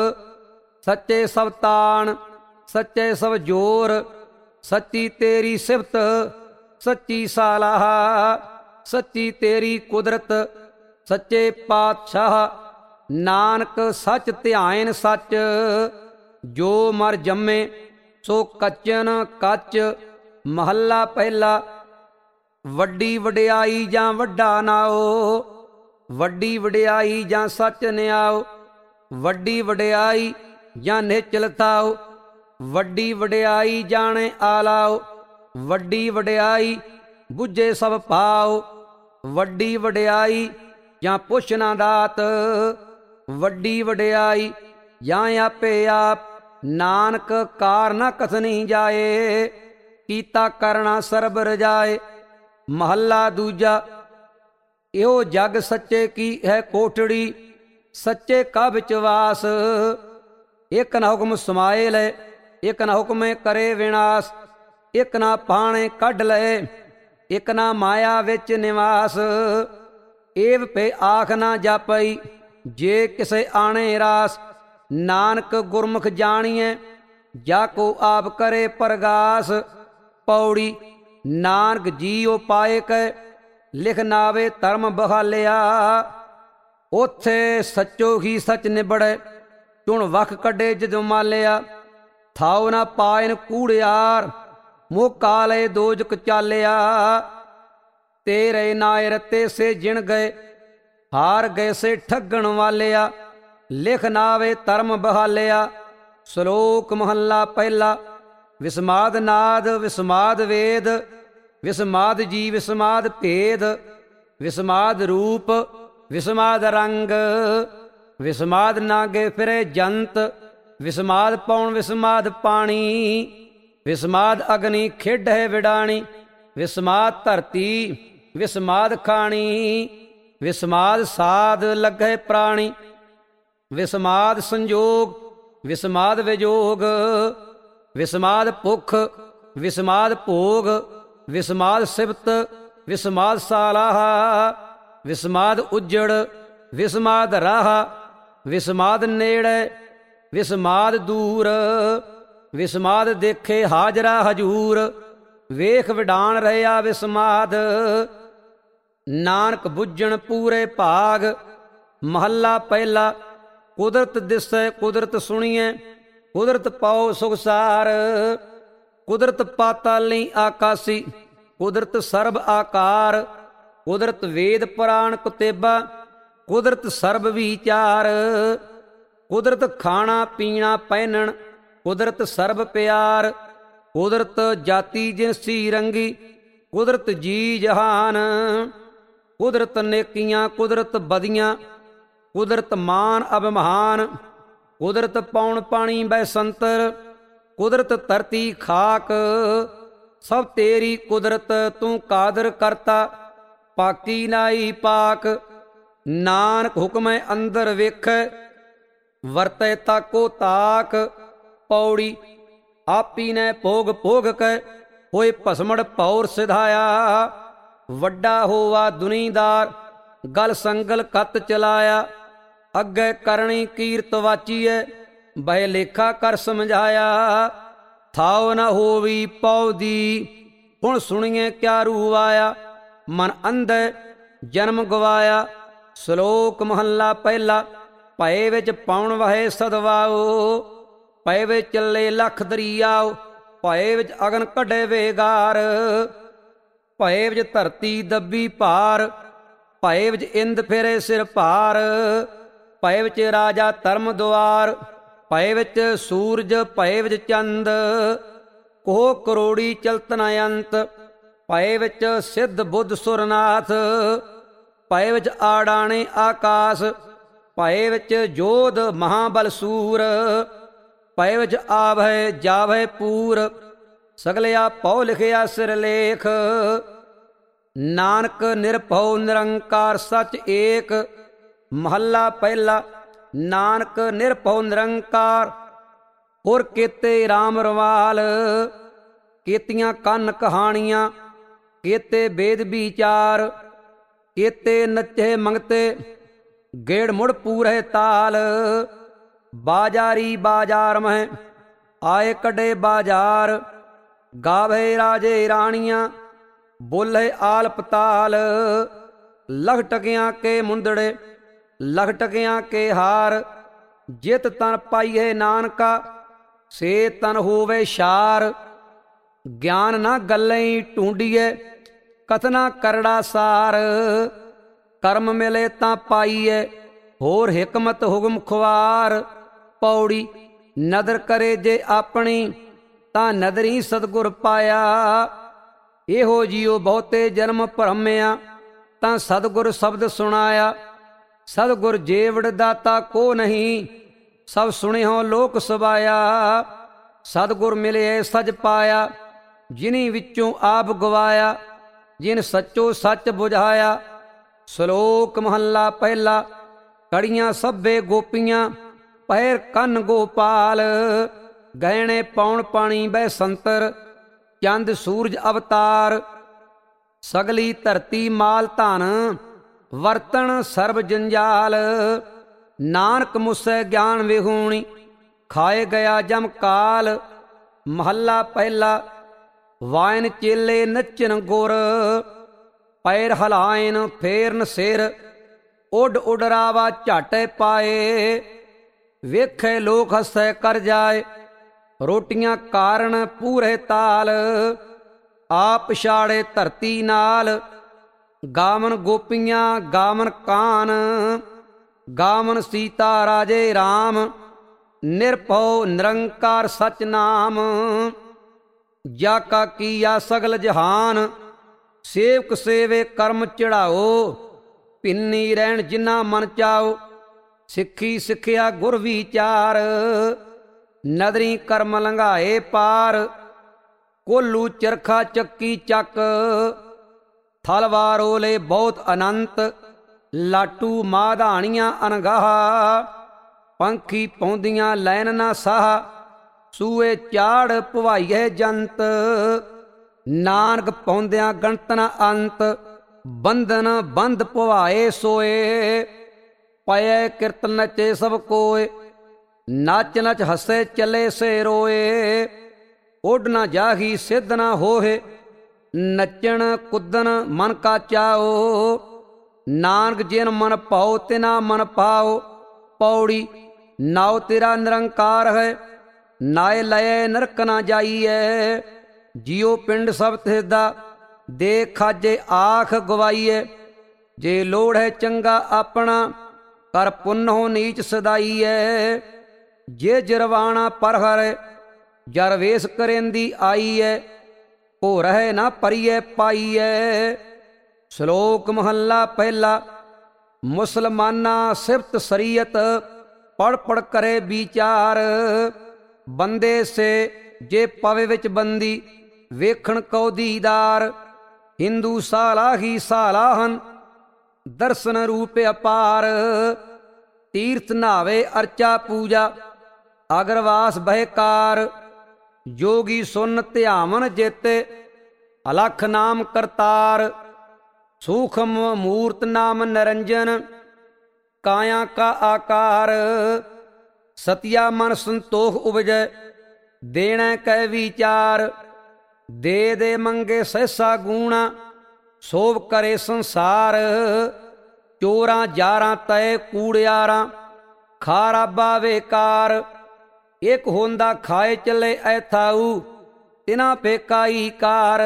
ਸੱਚੇ ਸਭ ਤਾਣ ਸੱਚੇ ਸਭ ਜੋਰ। ਸੱਚੀ ਤੇਰੀ ਸਿਫਤ ਸੱਚੀ ਸਾਲਾਹ। ਸੱਚੀ ਤੇਰੀ ਕੁਦਰਤ ਸੱਚੇ ਪਾਤਸ਼ਾਹ। ਨਾਨਕ ਸੱਚ ਧਿਆਇਨ ਸੱਚ। ਜੋ ਮਰ ਜੰਮੇ ਸੋ ਕੱਚਨ ਕੱਚ। ਮਹੱਲਾ ਪਹਿਲਾ। ਵੱਡੀ ਵਡਿਆਈ ਜਾਂ ਵੱਡਾ ਨਾਓ। ਵੱਡੀ ਵਡਿਆਈ ਜਾਂ ਸੱਚ ਨਿਆਓ। ਵੱਡੀ ਵਡਿਆਈ ਜਾਂ ਨਿਚਲ ਥਾਓ। ਵੱਡੀ ਵਡਿਆਈ ਜਾਣੇ ਆਲਾਓ। ਵੱਡੀ ਵਡਿਆਈ ਬੁੱਝੇ ਸਭ ਪਾਓ। ਵੱਡੀ ਵਡਿਆਈ ਜਾਂ ਪੁੱਛ ਨਾ ਦਾਤ। ਵੱਡੀ ਵਡਿਆਈ ਜਾਂ ਆਪੇ ਆਪ। ਨਾਨਕ ਕਾਰ ਨਾ ਕਥਨੀ ਜਾਏ ਕੀਤਾ ਕਰਨਾ ਸਰਬ ਰਜਾਏ। ਮਹੱਲਾ ਦੂਜਾ। ਇਹੋ ਜਗ ਸੱਚੇ ਕੀ ਹੈ ਕੋਠੜੀ ਸੱਚੇ ਕਾ ਵਿੱਚ ਵਾਸ। ਇੱਕ ਨ ਹੁਕਮ ਸਮਾਏ ਲੈ ਇਕ ਨਾ ਹੁਕਮੇ ਕਰੇ ਵਿਨਾਸ਼। ਇਕ ਨਾ ਪਾਣੇ ਕੱਢ ਲਏ, ਇਕ ਨਾ ਮਾਇਆ ਵਿੱਚ ਨਿਵਾਸ। ਏਵ ਪੇ ਆਖ ਨਾ ਜਾਪਈ, ਜੇ ਕਿਸੇ ਆਣੇ ਰਾਸ। ਨਾਨਕ ਗੁਰਮੁਖ ਜਾਣੀਐ, ਜਾ ਕੋ ਆਪ ਕਰੇ ਪ੍ਰਗਾਸ। ਪੌੜੀ ਨਾਨਕ ਜੀਉ ਪਾਏ ਕੈ, ਲਿਖ ਨਾਵੇ ਧਰਮ ਬਹਾਲਿਆ। ਉਥੇ ਸੱਚੋ ਹੀ ਸੱਚ ਨਿਬੜੈ, ਚੁਣ ਵਖ ਕੱਢੇ ਜਦੋਂ ਮਾਲਿਆ। ਥਾਉ ਨਾ ਪਾਇਨ ਕੂੜਿਆਰ, ਮੋਹ ਕਾਲੇ ਦੋਜਕ ਚਾਲਿਆ। ਤੇਰੇ ਨਾਇ ਰਤੇ ਸੇ ਜਿਣ ਗਏ, ਹਾਰ ਗਏ ਸੇ ਠੱਗਣ ਵਾਲਿਆ। ਲਿਖ ਨਾਵੇ ਧਰਮ ਬਹਾਲਿਆ। ਸ਼ਲੋਕ ਮਹੱਲਾ ਪਹਿਲਾ। ਵਿਸਮਾਦ ਨਾਦ ਵਿਸਮਾਦ ਵੇਦ, ਵਿਸਮਾਦ ਜੀ ਵਿਸਮਾਦ ਭੇਦ। ਵਿਸਮਾਦ ਰੂਪ ਵਿਸਮਾਦ ਰੰਗ, ਵਿਸਮਾਦ ਨਾਗੇ ਫਿਰੇ ਜੰਤ। ਵਿਸਮਾਦ ਪੌਣ ਵਿਸਮਾਦ ਪਾਣੀ, ਵਿਸਮਾਦ ਅਗਨੀ ਖੇਡੈ ਵਿਡਾਣੀ। ਵਿਸਮਾਦ ਧਰਤੀ ਵਿਸਮਾਦ ਖਾਣੀ, ਵਿਸਮਾਦ ਸਾਧ ਲੱਗੈ ਪ੍ਰਾਣੀ। ਵਿਸਮਾਦ ਸੰਜੋਗ ਵਿਸਮਾਦ ਵਿਜੋਗ, ਵਿਸਮਾਦ ਭੁੱਖ ਵਿਸਮਾਦ ਭੋਗ। ਵਿਸਮਾਦ ਸਿਬਤ ਵਿਸਮਾਦ ਸਾਲਾਹ, ਵਿਸਮਾਦ ਉੱਜੜ ਵਿਸਮਾਦ ਰਾਹ। ਵਿਸਮਾਦ ਨੇੜੇ ਵਿਸਮਾਦ ਦੂਰ, ਵਿਸਮਾਦ ਦੇਖੇ ਹਾਜ਼ਰਾ ਹਜੂਰ। ਵੇਖ ਵਿਡਾਣ ਰਹਿਆ ਵਿਸਮਾਦ, ਨਾਨਕ ਬੁੱਝਣ ਪੂਰੇ ਭਾਗ। ਮਹੱਲਾ ਪਹਿਲਾ। ਕੁਦਰਤ ਦਿਸੈ ਕੁਦਰਤ ਸੁਣੀਐ, ਕੁਦਰਤ ਪਾਉ ਸੁਖਸਾਰ। ਕੁਦਰਤ ਪਾਤਾਲੀ ਆਕਾਸੀ, ਕੁਦਰਤ ਸਰਬ ਆਕਾਰ। ਕੁਦਰਤ ਵੇਦ ਪੁਰਾਣ ਕੁਤੇਬਾ, ਕੁਦਰਤ ਸਰਬ ਵਿਚਾਰ। ਕੁਦਰਤ ਖਾਣਾ ਪੀਣਾ ਪਹਿਨਣ, ਕੁਦਰਤ ਸਰਬ ਪਿਆਰ। ਕੁਦਰਤ ਜਾਤੀ ਜਿਨਸੀ ਰੰਗੀ, ਕੁਦਰਤ ਜੀ ਜਹਾਨ। ਕੁਦਰਤ ਨੇਕੀਆਂ ਕੁਦਰਤ ਬਦੀਆਂ, ਕੁਦਰਤ ਮਾਨ ਅਭਿਮਾਨ। ਕੁਦਰਤ ਪੌਣ ਪਾਣੀ ਬੈਸੰਤਰ, ਕੁਦਰਤ ਧਰਤੀ ਖਾਕ। ਸਭ ਤੇਰੀ ਕੁਦਰਤ ਤੂੰ ਕਾਦਰ ਕਰਤਾ, ਪਾਕੀ ਨਾਈ ਪਾਕ। ਨਾਨਕ ਹੁਕਮੈ ਅੰਦਰ ਵੇਖੈ, ਵਰਤੈ ਤਾਕੋ ਤਾਕ। ਪੌੜੀ ਆਪੀ ਨੇ ਭੋਗ ਭੋਗ ਕੈ, ਹੋਏ ਭਸਮੜ ਭੌਰ ਸਿਧਾਇਆ। ਵੱਡਾ ਹੋਵਾ ਦੁਨੀਦਾਰ, ਗਲ ਸੰਗਲ ਕੱਤ ਚਲਾਇਆ। ਅੱਗੇ ਕਰਨੀ ਕੀਰਤ ਵਾਚੀਐ, ਬਹਿ ਲੇਖਾ ਕਰ ਸਮਝਾਇਆ। ਥਾਉ ਨ ਹੋਵੀ ਪਉ ਦੀ, ਹੁਣ ਸੁਣੀਏ ਕਿਆ ਰੂਹ ਆਇਆ। ਮਨ ਅੰਧੈ ਜਨਮ ਗਵਾਇਆ। ਸ਼ਲੋਕ ਮਹੱਲਾ ਪਹਿਲਾ। ਭਏ ਵਿੱਚ ਪਾਉਣ ਵਹੇ ਸਦਵਾਓ, ਭਏ ਵਿੱਚ ਚੱਲੇ ਲੱਖ ਦਰਿਆਓ। ਭਏ ਵਿੱਚ ਅਗਨ ਕੱਢੇ ਵੇਗਾਰ, ਭਏ ਵਿੱਚ ਧਰਤੀ ਦੱਬੀ ਭਾਰ। ਭਏ ਵਿੱਚ ਇੰਦ ਫੇਰੇ ਸਿਰ ਭਾਰ, ਭਏ ਵਿੱਚ ਰਾਜਾ ਧਰਮ ਦੁਆਰ। ਭਏ ਵਿੱਚ ਸੂਰਜ ਭਏ ਵਿੱਚ ਚੰਦ, ਕੋਹ ਕਰੋੜੀ ਚਲਤ ਨ ਅੰਤ। ਭਏ ਵਿੱਚ ਸਿੱਧ ਬੁੱਧ ਸੁਰਨਾਥ, ਭਏ ਵਿੱਚ ਆੜਾਣੇ ਆਕਾਸ। ਭਏ ਵਿੱਚ ਜੋਧ ਮਹਾਬਲ ਸੂਰ, ਭਏ ਵਿੱਚ ਆਵੈ ਜਾਵੈ ਪੂਰ। ਸਗਲਿਆ ਭਉ ਲਿਖਿਆ ਸਿਰ ਲੇਖ, ਨਾਨਕ ਨਿਰਭਉ ਨਿਰੰਕਾਰ ਸਚ ਏਕ। ਮਹੱਲਾ ਪਹਿਲਾ। ਨਾਨਕ ਨਿਰਭਉ ਨਿਰੰਕਾਰ, ਹੋਰ ਕੀਤੇ ਰਾਮ ਰਵਾਲ। ਕੀਤੀਆਂ ਕੰਨ ਕਹਾਣੀਆਂ, ਕੀਤੇ ਵੇਦ ਵਿਚਾਰ। ਕੀਤੇ ਨੱਚੇ ਮੰਗਤੇ, ਗੇੜ ਮੁੜ ਪੂਰੇ ਤਾਲ। ਬਾਜਾਰੀ ਬਾਜ਼ਾਰ ਮਹਿ, ਆਏ ਕੱਢੇ ਬਾਜ਼ਾਰ। ਗਾਵੇ ਰਾਜੇ ਰਾਣੀਆਂ, ਬੋਲੇ ਆਲ ਪਤਾਲ। ਲਖ ਟਕਿਆਂ ਕੇ ਮੁੰਦੜੇ, ਲਖ ਟਕਿਆਂ ਕੇ ਹਾਰ। ਜਿਤ ਤਨ ਪਾਈਏ ਨਾਨਕਾ, ਸੇ ਤਨ ਹੋਵੇ ਸ਼ਾਰ। ਗਿਆਨ ਨਾ ਗੱਲੇ ਢੂੰਡੀਏ, ਕਥਨਾ ਕਰੜਾ ਸਾਰ। ਕਰਮ ਮਿਲੇ ਤਾਂ ਪਾਈਏ, ਹੋਰ ਹਿਕਮਤ ਹੁਕਮ ਖੁਆਰ। ਪੌੜੀ ਨਦਰ ਕਰੇ ਜੇ ਆਪਣੀ, ਤਾਂ ਨਦਰੀ ਸਤਿਗੁਰ ਪਾਇਆ। ਇਹੋ ਜਿਉ ਬਹੁਤੇ ਜਨਮ ਭਰਮਿਆ, ਤਾਂ ਸਤਿਗੁਰ ਸ਼ਬਦ ਸੁਣਾਇਆ। ਸਤਿਗੁਰ ਜੇਵੜ ਦਾਤਾ ਕੋ ਨਹੀਂ, ਸਭ ਸੁਣਿਓ ਲੋਕ ਸਵਾਇਆ। ਸਤਿਗੁਰ ਮਿਲੇ ਸਜ ਪਾਇਆ, ਜਿਨੀ ਵਿੱਚੋਂ ਆਪ ਗਵਾਇਆ। ਜਿਨ ਸੱਚੋ ਸੱਚ ਬੁਝਾਇਆ। ਸ਼ਲੋਕ ਮਹੱਲਾ ਪਹਿਲਾ। ਕੜੀਆਂ ਸਭੇ ਗੋਪੀਆਂ, ਪਹਿਰ ਕੰਨ ਗੋਪਾਲ। ਗਹਿਣੇ ਪੌਣ ਪਾਣੀ ਬਹਿ ਸੰਤਰ, ਚੰਦ ਸੂਰਜ ਅਵਤਾਰ। ਸਗਲੀ ਧਰਤੀ ਮਾਲ ਧਨ, ਵਰਤਣ ਸਰਬ ਜੰਜਾਲ। ਨਾਨਕ ਮੁਸੈ ਗਿਆਨ ਵਿਹੂਣੀ, ਖਾਏ ਗਿਆ ਜਮ ਕਾਲ। ਮਹੱਲਾ ਪਹਿਲਾ। ਵਾਇਨ ਚੇਲੇ ਨੱਚਨ ਗੁਰ, ਪੈਰ ਹਲਾਇਨ ਫੇਰਨ ਸਿਰ। ਉੱਡ ਉੱਡ ਰਾਵਾ ਝਾਟੇ ਪਾਏ, ਵੇਖੇ ਲੋਕ ਹੱਸੈ ਕਰ ਜਾਏ। ਰੋਟੀਆਂ ਕਾਰਨ ਪੂਰੇ ਤਾਲ, ਆਪ ਛਾੜੇ ਧਰਤੀ ਨਾਲ। ਗਾਵਨ ਗੋਪੀਆਂ ਗਾਵਨ ਕਾਨ, ਗਾਵਨ ਸੀਤਾ ਰਾਜੇ ਰਾਮ। ਨਿਰਭਉ ਨਿਰੰਕਾਰ ਸਚ ਨਾਮ, ਜਾ ਕਾ ਕੀਆ ਸਗਲ ਜਹਾਨ। ਸੇਵਕ ਸੇਵੇ ਕਰਮ ਚੜਾਓ, ਭਿੰਨੀ ਰਹਿਣ ਜਿਨਾ ਮਨ ਚਾਓ। ਸਿੱਖੀ ਸਿੱਖਿਆ ਗੁਰ ਵਿਚਾਰ, ਨਦਰੀ ਕਰਮ ਲੰਘਾਏ ਪਾਰ। ਕੋਲੂ ਚਰਖਾ ਚੱਕੀ ਚੱਕ, ਥਲਵਾਰ ਓਲੇ ਬਹੁਤ ਅਨੰਤ। ਲਾਟੂ ਮਾਧਾਣੀਆਂ ਅਣਗਾਹ, ਪੰਖੀ ਪਾਉਂਦੀਆਂ ਲੈਨ ਨਾ ਸਾਹ। ਸੂਏ ਚਾੜ ਭਵਾਈਏ ਜੰਤ, ਨਾਨਕ ਪਾਉਂਦਿਆਂ ਗਣਤ ਨਾ ਅੰਤ। ਬੰਧਨ ਬੰਧ ਭਵਾਏ ਸੋਏ, ਪਏ ਕਿਰਤ ਨਚੇ ਸਭ ਕੋਏ। ਨਚ ਨਚ ਹੱਸੇ ਚੱਲੇ ਸੇ ਰੋਏ, ਉੱਡ ਨਾ ਜਾਹੀ ਸਿੱਧ ਨਾ ਹੋਏ। ਨੱਚਣ ਕੁੱਦਨ ਮਨ ਕਾ ਚਾਓ, ਨਾਨਕ ਜਿਨ ਮਨ ਪਾਓ ਤਿਨਾ ਮਨ ਪਾਓ। ਪੌੜੀ। ਨਾਉ ਤੇਰਾ ਨਿਰੰਕਾਰ ਹੈ, ਨਾਏ ਲਏ ਨਰਕ ਨਾ ਜਾਈਏ। ਜਿਉ ਪਿੰਡ ਸਭ ਤਿਸਦਾ, ਦੇ ਖਾਜੇ ਆਖ ਗਵਾਈਏ। ਜੇ ਲੋੜ ਹੈ ਚੰਗਾ ਆਪਣਾ, ਕਰ ਪੁੰਨੋ ਨੀਚ ਸਦਾਈਐ। ਜੇ ਜਰਵਾਣਾ ਪਰ ਹਰ, ਜਰ ਵੇਸ ਕਰੇਂਦੀ ਆਈਐ। ਕੋ ਰਹਿ ਨਾ ਪਰੀਐ ਪਾਈਐ। ਸ਼ਲੋਕ ਮਹੱਲਾ ਪਹਿਲਾ। ਮੁਸਲਮਾਨਾ ਸਿਫਤ ਸਰੀਅਤ, ਪੜ ਪੜ ਕਰੇ ਵਿਚਾਰ। ਬੰਦੇ ਸੇ ਜੇ ਪਵੇ ਵਿੱਚ ਬੰਦੀ, ਵੇਖਣ ਕਉ ਦੀਦਾਰ। ਹਿੰਦੂ ਸਾਲਾ ਹੀ ਸਾਲਾ ਹਨ, ਦਰਸ਼ਨ ਰੂਪ ਅਪਾਰ। ਤੀਰਥ ਨਾਵੇ ਅਰਚਾ ਪੂਜਾ, ਅਗਰਵਾਸ ਬਹਿਕਾਰ। ਜੋਗੀ ਸੁਨ ਧਿਆਵਨ ਜੇਤੇ, ਅਲਖ ਨਾਮ ਕਰਤਾਰ। ਸੂਖਮ ਮੂਰਤ ਨਾਮ ਨਿਰੰਜਨ, ਕਾਇਆ ਕਾ ਆਕਾਰ। ਸਤਿਆ ਮਨ ਸੰਤੋਖ ਉਪਜੈ, ਦੇਣਾ ਕੈ ਵਿਚਾਰ। ਦੇ ਦੇ ਮੰਗੇ ਸਹਿਸਾ ਗੂਣਾ, ਸੋਭ ਕਰੇ ਸੰਸਾਰ। ਚੋਰਾਂ ਜਾਰਾਂ ਤੈ ਕੂੜਿਆਰਾਂ, ਖਾਰਾਬਾ ਵੇਕਾਰ। ਇੱਕ ਹੁੰਦਾ ਖਾਏ ਚੱਲੇ ਐਥਾਊ, ਤਿਨਾ ਪੇਕਾਈ ਕਾਰ।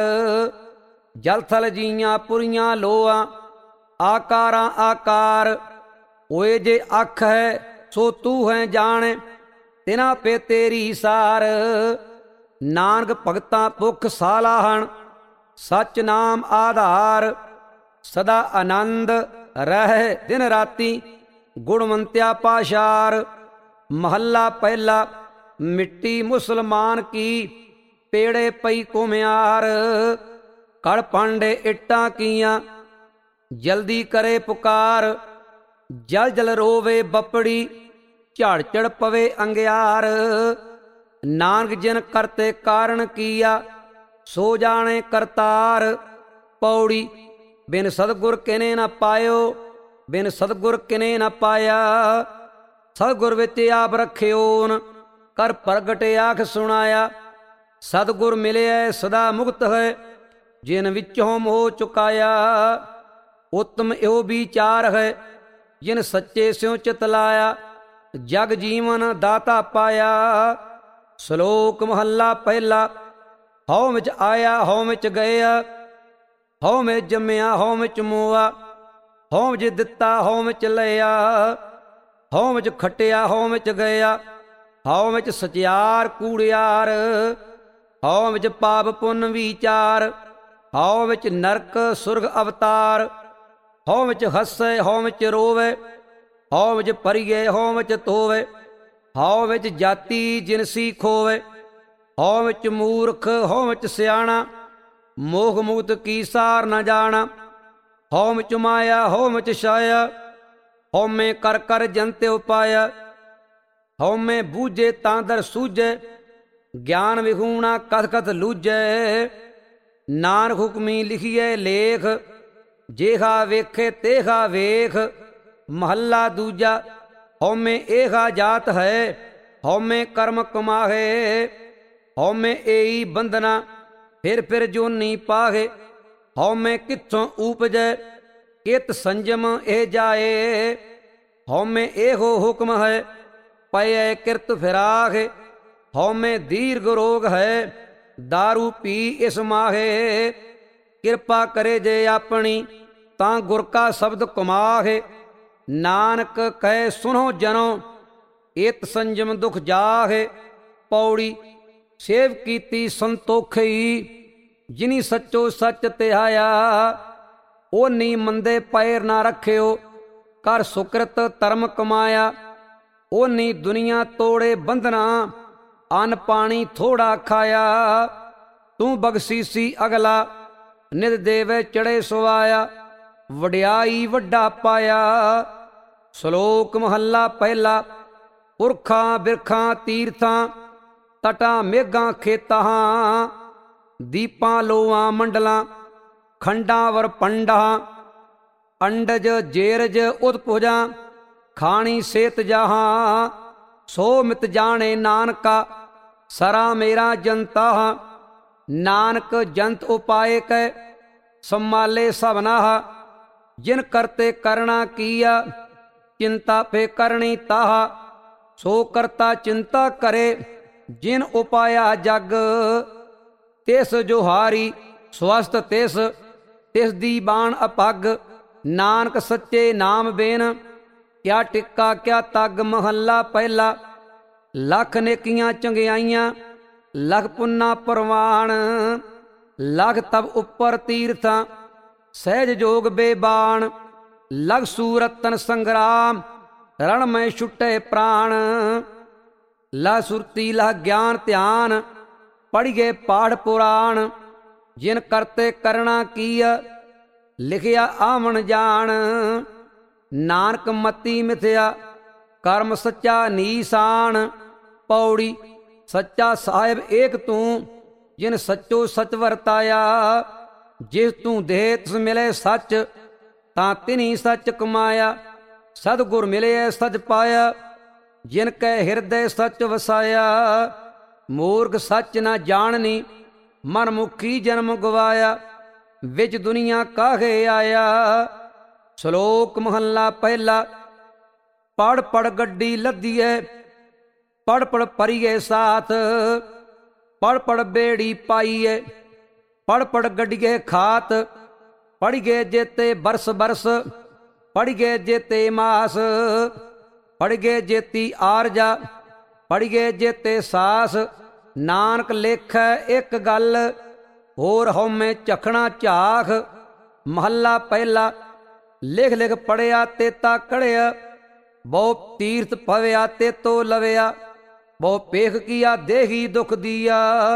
ਜਲ ਥਲ ਜੀਆਂ ਪੁਰੀਆਂ ਲੋਆਂ, ਆਕਾਰਾਂ ਆਕਾਰ। ਓਏ ਜੇ ਅੱਖ ਹੈ ਸੋ ਤੂੰ ਹੈ ਜਾਣ, ਤਿਨਾ ਪੇ ਤੇਰੀ ਸਾਰ। ਨਾਨਕ ਭਗਤਾਂ ਭੁੱਖ ਸਾਲਾਹਣ, ਸਚ ਨਾਮ ਆਧਾਰ। ਸਦਾ ਆਨੰਦ ਰਹਿ ਦਿਨ ਰਾਤੀ, ਗੁਣਵੰਤਿਆ ਪਾਸ਼ਾਰ। ਮਹੱਲਾ ਪਹਿਲਾ। ਮਿੱਟੀ ਮੁਸਲਮਾਨ ਕੀ, ਪੇੜੇ ਪਈ ਕੁਮਿਆਰ। ਕੜ ਪਾਂਡੇ ਇੱਟਾਂ ਕੀਆਂ, ਜਲਦੀ ਕਰੇ ਪੁਕਾਰ। ਜਲ ਜਲ ਰੋਵੇ ਬਪੜੀ, ਝੜ ਝੜ ਪਵੇ ਅੰਗਿਆਰ। ਨਾਨਕ ਜਿਨ ਕਰਤੇ ਕਾਰਨ ਕੀਆ, ਸੋ ਜਾਣੇ ਕਰਤਾਰ। ਪੌੜੀ। ਬਿਨ ਸਤਿਗੁਰ ਕਿਨੇ ਨਾ ਪਾਇਓ, ਬਿਨ ਸਤਿਗੁਰ ਕਿਨੇ ਨਾ ਪਾਇਆ। ਸਤਿਗੁਰ ਵਿੱਚ ਆਪ ਰਖਿਓਨ, ਕਰ ਪ੍ਰਗਟ ਆਖ ਸੁਣਾਇਆ। ਸਤਿਗੁਰ ਮਿਲਿਆ ਸਦਾ ਮੁਕਤ ਹੈ, ਜਿਨ ਵਿੱਚੋਂ ਮੋਹ ਚੁਕਾਇਆ। ਉੱਤਮ ਇਹੋ ਵਿਚਾਰ ਹੈ, ਜਿਨ ਸੱਚੇ ਸਿਉ ਚਿਤ ਲਾਇਆ। ਜਗ ਜੀਵਨ ਦਾਤਾ ਪਾਇਆ। ਸ਼ਲੋਕ ਮਹੱਲਾ ਪਹਿਲਾ। ਹਉ ਵਿੱਚ ਆਇਆ ਹਉ ਵਿੱਚ ਗਿਆ, ਹਉ ਵਿੱਚ ਜੰਮਿਆ ਹਉ ਵਿੱਚ ਮੋਆ। ਹਉ ਵਿੱਚ ਦਿੱਤਾ ਹਉ ਵਿੱਚ ਲਿਆ, ਹਉ ਵਿੱਚ ਖਟਿਆ ਹਉ ਵਿੱਚ ਗਿਆ। ਹਉ ਵਿੱਚ ਸਚਿਆਰ ਕੂੜਿਆਰ, ਹਉ ਵਿੱਚ ਪਾਪ ਪੁੰਨ ਵਿਚਾਰ। ਹਉ ਵਿੱਚ ਨਰਕ ਸੁਰਗ ਅਵਤਾਰ, ਹਉ ਵਿੱਚ ਹੱਸੇ ਹਉ ਵਿੱਚ ਰੋਵੇ। ਹਉ ਵਿੱਚ ਪਰੀਏ ਹਉ ਵਿੱਚ ਧੋਵੇ, ਹਉ ਵਿੱਚ ਜਾਤੀ ਜਿਨਸੀ ਖੋਵੇ। ਹਉ ਵਿੱਚ ਮੂਰਖ ਹਉ ਵਿੱਚ ਸਿਆਣਾ, ਮੋਹ ਮੁਕਤ ਕੀ ਸਾਰ ਨ ਜਾਣਾ। ਹਉ ਵਿੱਚ ਮਾਇਆ ਹਉ ਵਿੱਚ ਛਾਇਆ, ਹਉਮੈ ਕਰ ਕਰ ਜੰਤਿ ਉਪਾਇਆ। ਹਉਮੈ ਬੂਝੇ ਤਾਂ ਦਰ ਸੂਝੇ, ਗਿਆਨ ਵਿਹੂਣਾ ਕਥ ਕਥ ਲੂਝੈ। ਨਾਨਕ ਹੁਕਮੀ ਲਿਖੀਐ ਲੇਖ, ਜੇਹਾ ਵੇਖੇ ਤੇਹਾ ਵੇਖ। ਮਹੱਲਾ ਦੂਜਾ। ਹਉਮੈ ਏਹਾ ਜਾਤ ਹੈ, ਹਉਮੈ ਕਰਮ ਕਮਾਹੇ। ਹਉਮੈ ਏਈ ਬੰਧਨਾ, ਫਿਰ ਫਿਰ ਜੋਨੀ ਪਾਹੇ। ਹਉਮੈ ਕਿੱਥੋਂ ਊਪਜੈ, ਕਿਤ ਸੰਜਮ ਇਹ ਜਾਏ। ਹਉਮੈ ਇਹੋ ਹੁਕਮ ਹੈ, ਪਇਐ ਕਿਰਤ ਫਿਰਾਹੇ। ਹਉਮੈ ਦੀਰਘ ਰੋਗ ਹੈ, ਦਾਰੂ ਪੀ ਇਸ ਮਾਹੇ। ਕਿਰਪਾ ਕਰੇ ਜੇ ਆਪਣੀ, ਤਾਂ ਗੁਰ ਕਾ ਸ਼ਬਦ ਕਮਾਹੇ। ਨਾਨਕ ਕਹੈ ਸੁਣੋ ਜਨੋ, ਇਤ ਸੰਜਮ ਦੁਖ ਜਾਹੇ। ਪੌੜੀ। ਸੇਵ ਕੀਤੀ ਸੰਤੋਖਈ, ਜਿਨੀ ਸੱਚੋ ਸੱਚ ਧਿਆਇਆ। ਓਨੀ ਮੰਦੇ ਪੈਰ ਨਾ ਰੱਖਿਓ, ਕਰ ਸੁਕ੍ਰਿਤ ਧਰਮ ਕਮਾਇਆ। ਓਨੀ ਦੁਨੀਆ ਤੋੜੇ ਬੰਧਨਾ, ਅੰਨ ਪਾਣੀ ਥੋੜਾ ਖਾਇਆ। ਤੂੰ ਬਖਸ਼ੀਸੀ ਅਗਲਾ, ਨਿਤ ਦੇਵੇ ਚੜੇ ਸੁਆਇਆ। ਵਡਿਆਈ ਵੱਡਾ ਪਾਇਆ। ਸ਼ਲੋਕ ਮਹੱਲਾ ਪਹਿਲਾ। ਪੁਰਖਾਂ ਬਿਰਖਾਂ ਤੀਰਥਾਂ, ਤਟਾਂ ਮੇਘਾਂ ਖੇਤਾਂ। ਦੀਪਾਂ ਲੋਆਂ ਮੰਡਲਾਂ, ਖੰਡਾਂ ਵਰ ਪੰਡਾਂ। ਅੰਡਜ ਜੇਰਜ ਉਤਪੁਜਾਂ, ਖਾਣੀ ਸੇਤ ਜਹਾਂ। ਸੋ ਮਿਤ ਜਾਣੇ ਨਾਨਕਾ, ਸਰਾ ਮੇਰਾ ਜਨਤਾ। ਨਾਨਕ ਜੰਤ ਉਪਾਏ ਕੈ, ਸੰਮਾਲੇ ਸਭਨਾ। ਜਿਨ ਕਰਤੇ ਕਰਣਾ ਕੀਆ, ਚਿੰਤਾ ਫੇ ਕਰਣੀ ਤਾਹਾ। ਸੋ ਕਰਤਾ ਚਿੰਤਾ ਕਰੇ, ਜਿਨ ਉਪਾਇਆ ਜਗ। ਤਿਸ ਜੋ ਹਾਰੀ ਸਵਸਤ ਤਿਸ, ਤਿਸ ਦੀ ਬਾਣ ਅਪੱਗ। ਨਾਨਕ ਸੱਚੇ ਨਾਮ ਬੇਨ, ਕਿਆ ਟਿੱਕਾ ਕਿਆ ਤੱਗ। ਮਹੱਲਾ ਪਹਿਲਾ। ਲੱਖ ਨੇਕੀਆਂ ਚੰਗਿਆਈਆਂ, ਲਖ ਪੁੰਨਾ ਪਰਵਾਨ। ਲਖ ਤਬ ਉੱਪਰ ਤੀਰਥਾਂ, ਸਹਿਜ ਜੋਗ ਬੇਬਾਨ। ਲਖ ਸੂਰਤਨ ਸੰਗਰਾਮ, ਰਣ ਮੈਂ ਛੁੱਟੇ ਪ੍ਰਾਣ। ਲਾ ਸੁਰਤੀ ਲਾ ਗਿਆਨ ਧਿਆਨ, ਪੜ੍ਹੀਏ ਪਾਠ ਪੁਰਾਣ। ਜਿਨ ਕਰਤੇ ਕਰਣਾ ਕੀਆ, ਲਿਖਿਆ ਆਵਣ ਜਾਣ। ਨਾਨਕ ਮਤੀ ਮਿਥਿਆ, ਕਰਮ ਸੱਚਾ ਨੀਸਾਨ। ਪੌੜੀ। ਸੱਚਾ ਸਾਹਿਬ ਏਕ ਤੂੰ, ਜਿਨ ਸੱਚੋ ਸਚ ਵਰਤਾਇਆ। ਜਿਸ ਤੂੰ ਦੇ ਤਿਸ ਮਿਲੇ ਸੱਚ, ਤਾਂ ਤਿਨੀ ਸੱਚ ਕਮਾਇਆ। ਸਤਿਗੁਰ ਮਿਲਿਆ ਸਚ ਪਾਇਆ, ਜਿਨ ਕੈ ਹਿਰਦੈ ਸੱਚ ਵਸਾਇਆ। ਮੂਰਖ ਸੱਚ ਨਾ ਜਾਣਨੀ, ਮਨ ਮੁਖੀ ਜਨਮ ਗਵਾਇਆ। ਵਿੱਚ ਦੁਨੀਆ ਕਾਹੇ ਆਇਆ। ਸ਼ਲੋਕ ਮਹੱਲਾ ਪਹਿਲਾ। ਪੜ ਪੜ ਗੱਡੀ ਲੱਦੀਏ, ਪੜ ਪੜ ਭਰੀਏ ਸਾਥ। ਪੜ ਪੜ ਬੇੜੀ ਪਾਈਏ, ਪੜ ਪੜ ਗੱਡੀਏ ਖਾਤ। ਪੜ੍ਹੀਏ ਜੇਤੇ ਬਰਸ ਬਰਸ, ਪੜ੍ਹੀਏ ਜੇਤੇ ਮਾਸ। ਪੜ੍ਹੀਏ ਜੇਤੀ ਆਰਜਾ, ਪੜ੍ਹੀਏ ਜੇਤੇ ਸਾਸ। ਨਾਨਕ ਲੇਖੈ ਇੱਕ ਗੱਲ, ਹੋਰ ਹਉਮੈ ਝਖਣਾ ਝਾਖ। ਮਹੱਲਾ ਪਹਿਲਾ। ਲਿਖ ਲਿਖ ਪੜਿਆ ਤੇਤਾ ਕੜਿਆ, ਬਹੁ ਤੀਰਥ ਪਵਿਆ ਤੇਤੋ ਲਵਿਆ। ਬਹੁ ਪੇਖ ਕੀਆ ਦੇਹੀ ਦੁਖ ਦੀਆ,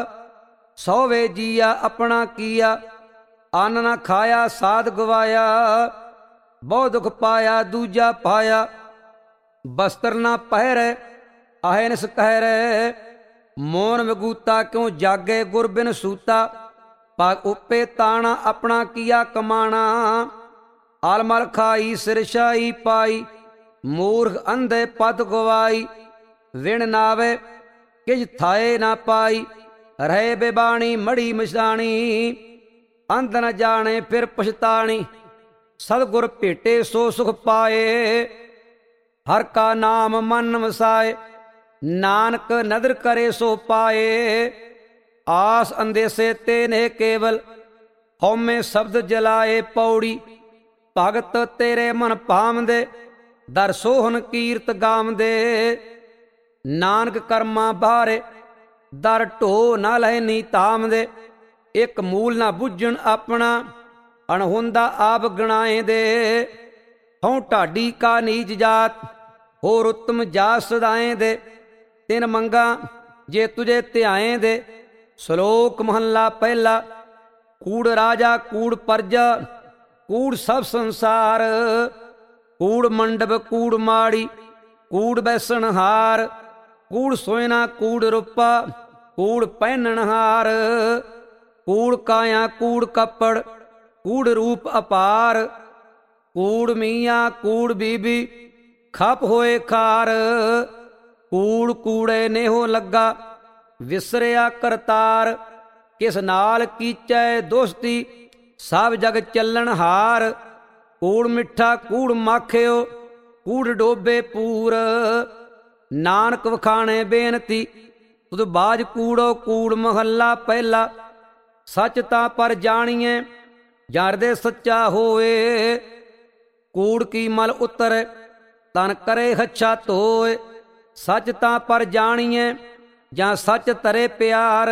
ਸੋਵੇ ਜੀਆ ਆਪਣਾ ਕੀਆ। ਅੰਨ ਨਾ ਖਾਇਆ ਸਾਧ ਗਵਾਇਆ, ਬਹੁ ਦੁਖ ਪਾਇਆ ਦੂਜਾ ਪਾਇਆ। ਬਸਤਰ ਨਾ ਪਹਿਰੈ ਅਹੈਨਸ ਕਹਿਰੈ, ਮੋਨ ਵਿਗੂਤਾ ਕਿਉ ਜਾਗੇ ਗੁਰ ਬਿਨ ਸੂਤਾ। ਪਗ ਉੱਪੇ ਤਾਣਾ ਆਪਣਾ ਕੀਆ ਕਮਾਣਾ, ਆਲਮਲ ਖਾਈ ਸਿਰਸ਼ਾਈ ਪਾਈ। ਮੂਰਖ ਅੰਧੇ ਪਦ ਗਵਾਈ, ਵਿਣ ਨਾਵੇ ਕਿਜ ਥਾਏ ਨਾ ਪਾਈ। ਰਹੇ ਬੇਬਾਣੀ ਮੜੀ ਮਛਾਣੀ, ਅੰਧ ਨ ਜਾਣੇ ਫਿਰ ਪਛਤਾਣੀ। ਸਤਿਗੁਰ ਭੇਟੇ ਸੋ ਸੁਖ ਪਾਏ, ਹਰ ਕਾ ਨਾਮ ਮਨ ਵਸਾਏ। ਨਾਨਕ ਨਦਰ ਕਰੇ ਸੋ ਪਾਏ, ਆਸ ਅੰਦੇਸੇ ਤੇ ਨੇ ਕੇਵਲ। ਹਉਮੈ ਸ਼ਬਦ ਜਲਾਏ ਪੌੜੀ, ਭਗਤ ਤੇਰੇ ਮਨ ਭਾਵਦੇ। ਦਰ ਸੋਹਨ ਕੀਰਤ ਗਾਵਦੇ, ਨਾਨਕ ਕਰਮਾ ਬਾਹਰੇ। ਦਰ ਢੋ ਨਾ ਲੈਨੀ ਤਾਮਦੇ, ਇੱਕ ਮੂਲ ਨਾ ਬੁੱਝਣ ਆਪਣਾ। ਅਣਹੁੰਦਾ ਆਪ ਗਣਾਏ ਦੇ, ਹਉ ਢਾਡੀ ਕਾ ਨੀਚ ਜਾਤ। ਹੋਰ ਉੱਤਮ ਜਾਤ ਸਦਾਏ ਦੇ, ਤਿਨ ਮੰਗਾ ਜੇ ਤੁਝੇ ਧਿਆਏ ਦੇ। ਸ਼ਲੋਕ ਮਹੱਲਾ ਪਹਿਲਾ। ਕੂੜ ਰਾਜਾ ਕੂੜ ਪਰਜਾ, ਕੂੜ ਸਭ ਸੰਸਾਰ। ਕੂੜ ਮੰਡਪ ਕੂੜ ਮਾੜੀ, ਕੂੜ ਬੈਸਣ ਹਾਰ। ਕੂੜ ਸੋਇਨਾ ਕੂੜ ਰੂਪਾ, ਕੂੜ ਪਹਿਨਣਹਾਰ। ਕੂੜ ਕਾਇਆ ਕੂੜ ਕੱਪੜ, ਕੂੜ ਰੂਪ ਅਪਾਰ। ਕੂੜ ਮੀਆਂ ਕੂੜ ਬੀਬੀ, ਖਪ ਹੋਏ ਖਾਰ। ਕੂੜ ਕੂੜੇ ਨੇਹੋ ਲੱਗਾ, ਵਿਸਰਿਆ ਕਰਤਾਰ। ਕਿਸ ਨਾਲ ਕੀਚੈ ਦੋਸਤੀ, ਸਭ ਜਗ ਚੱਲਣ ਹਾਰ। ਕੂੜ ਮਿੱਠਾ ਕੂੜ ਮਾਖਿਓ, ਕੂੜ ਡੋਬੇ ਪੂਰ। ਨਾਨਕ ਵਖਾਣੇ ਬੇਨਤੀ, ਤੁਧ ਬਾਜ ਕੂੜੋ ਕੂੜ। ਮਹੱਲਾ ਪਹਿਲਾ। ਸੱਚ ਤਾਂ ਪਰ ਜਾਣੀਐ, ਜਾਂ ਹਿਰਦੇ ਸੱਚਾ ਹੋਏ। ਕੂੜ ਕੀ ਮਲ ਉਤਰੈ, ਤਨ ਕਰੇ ਹੱਛਾ ਧੋਏ। ਸੱਚ ਤਾਂ ਪਰ ਜਾਣੀਐ, ਜਾਂ ਸੱਚ ਤਰੇ ਪਿਆਰ।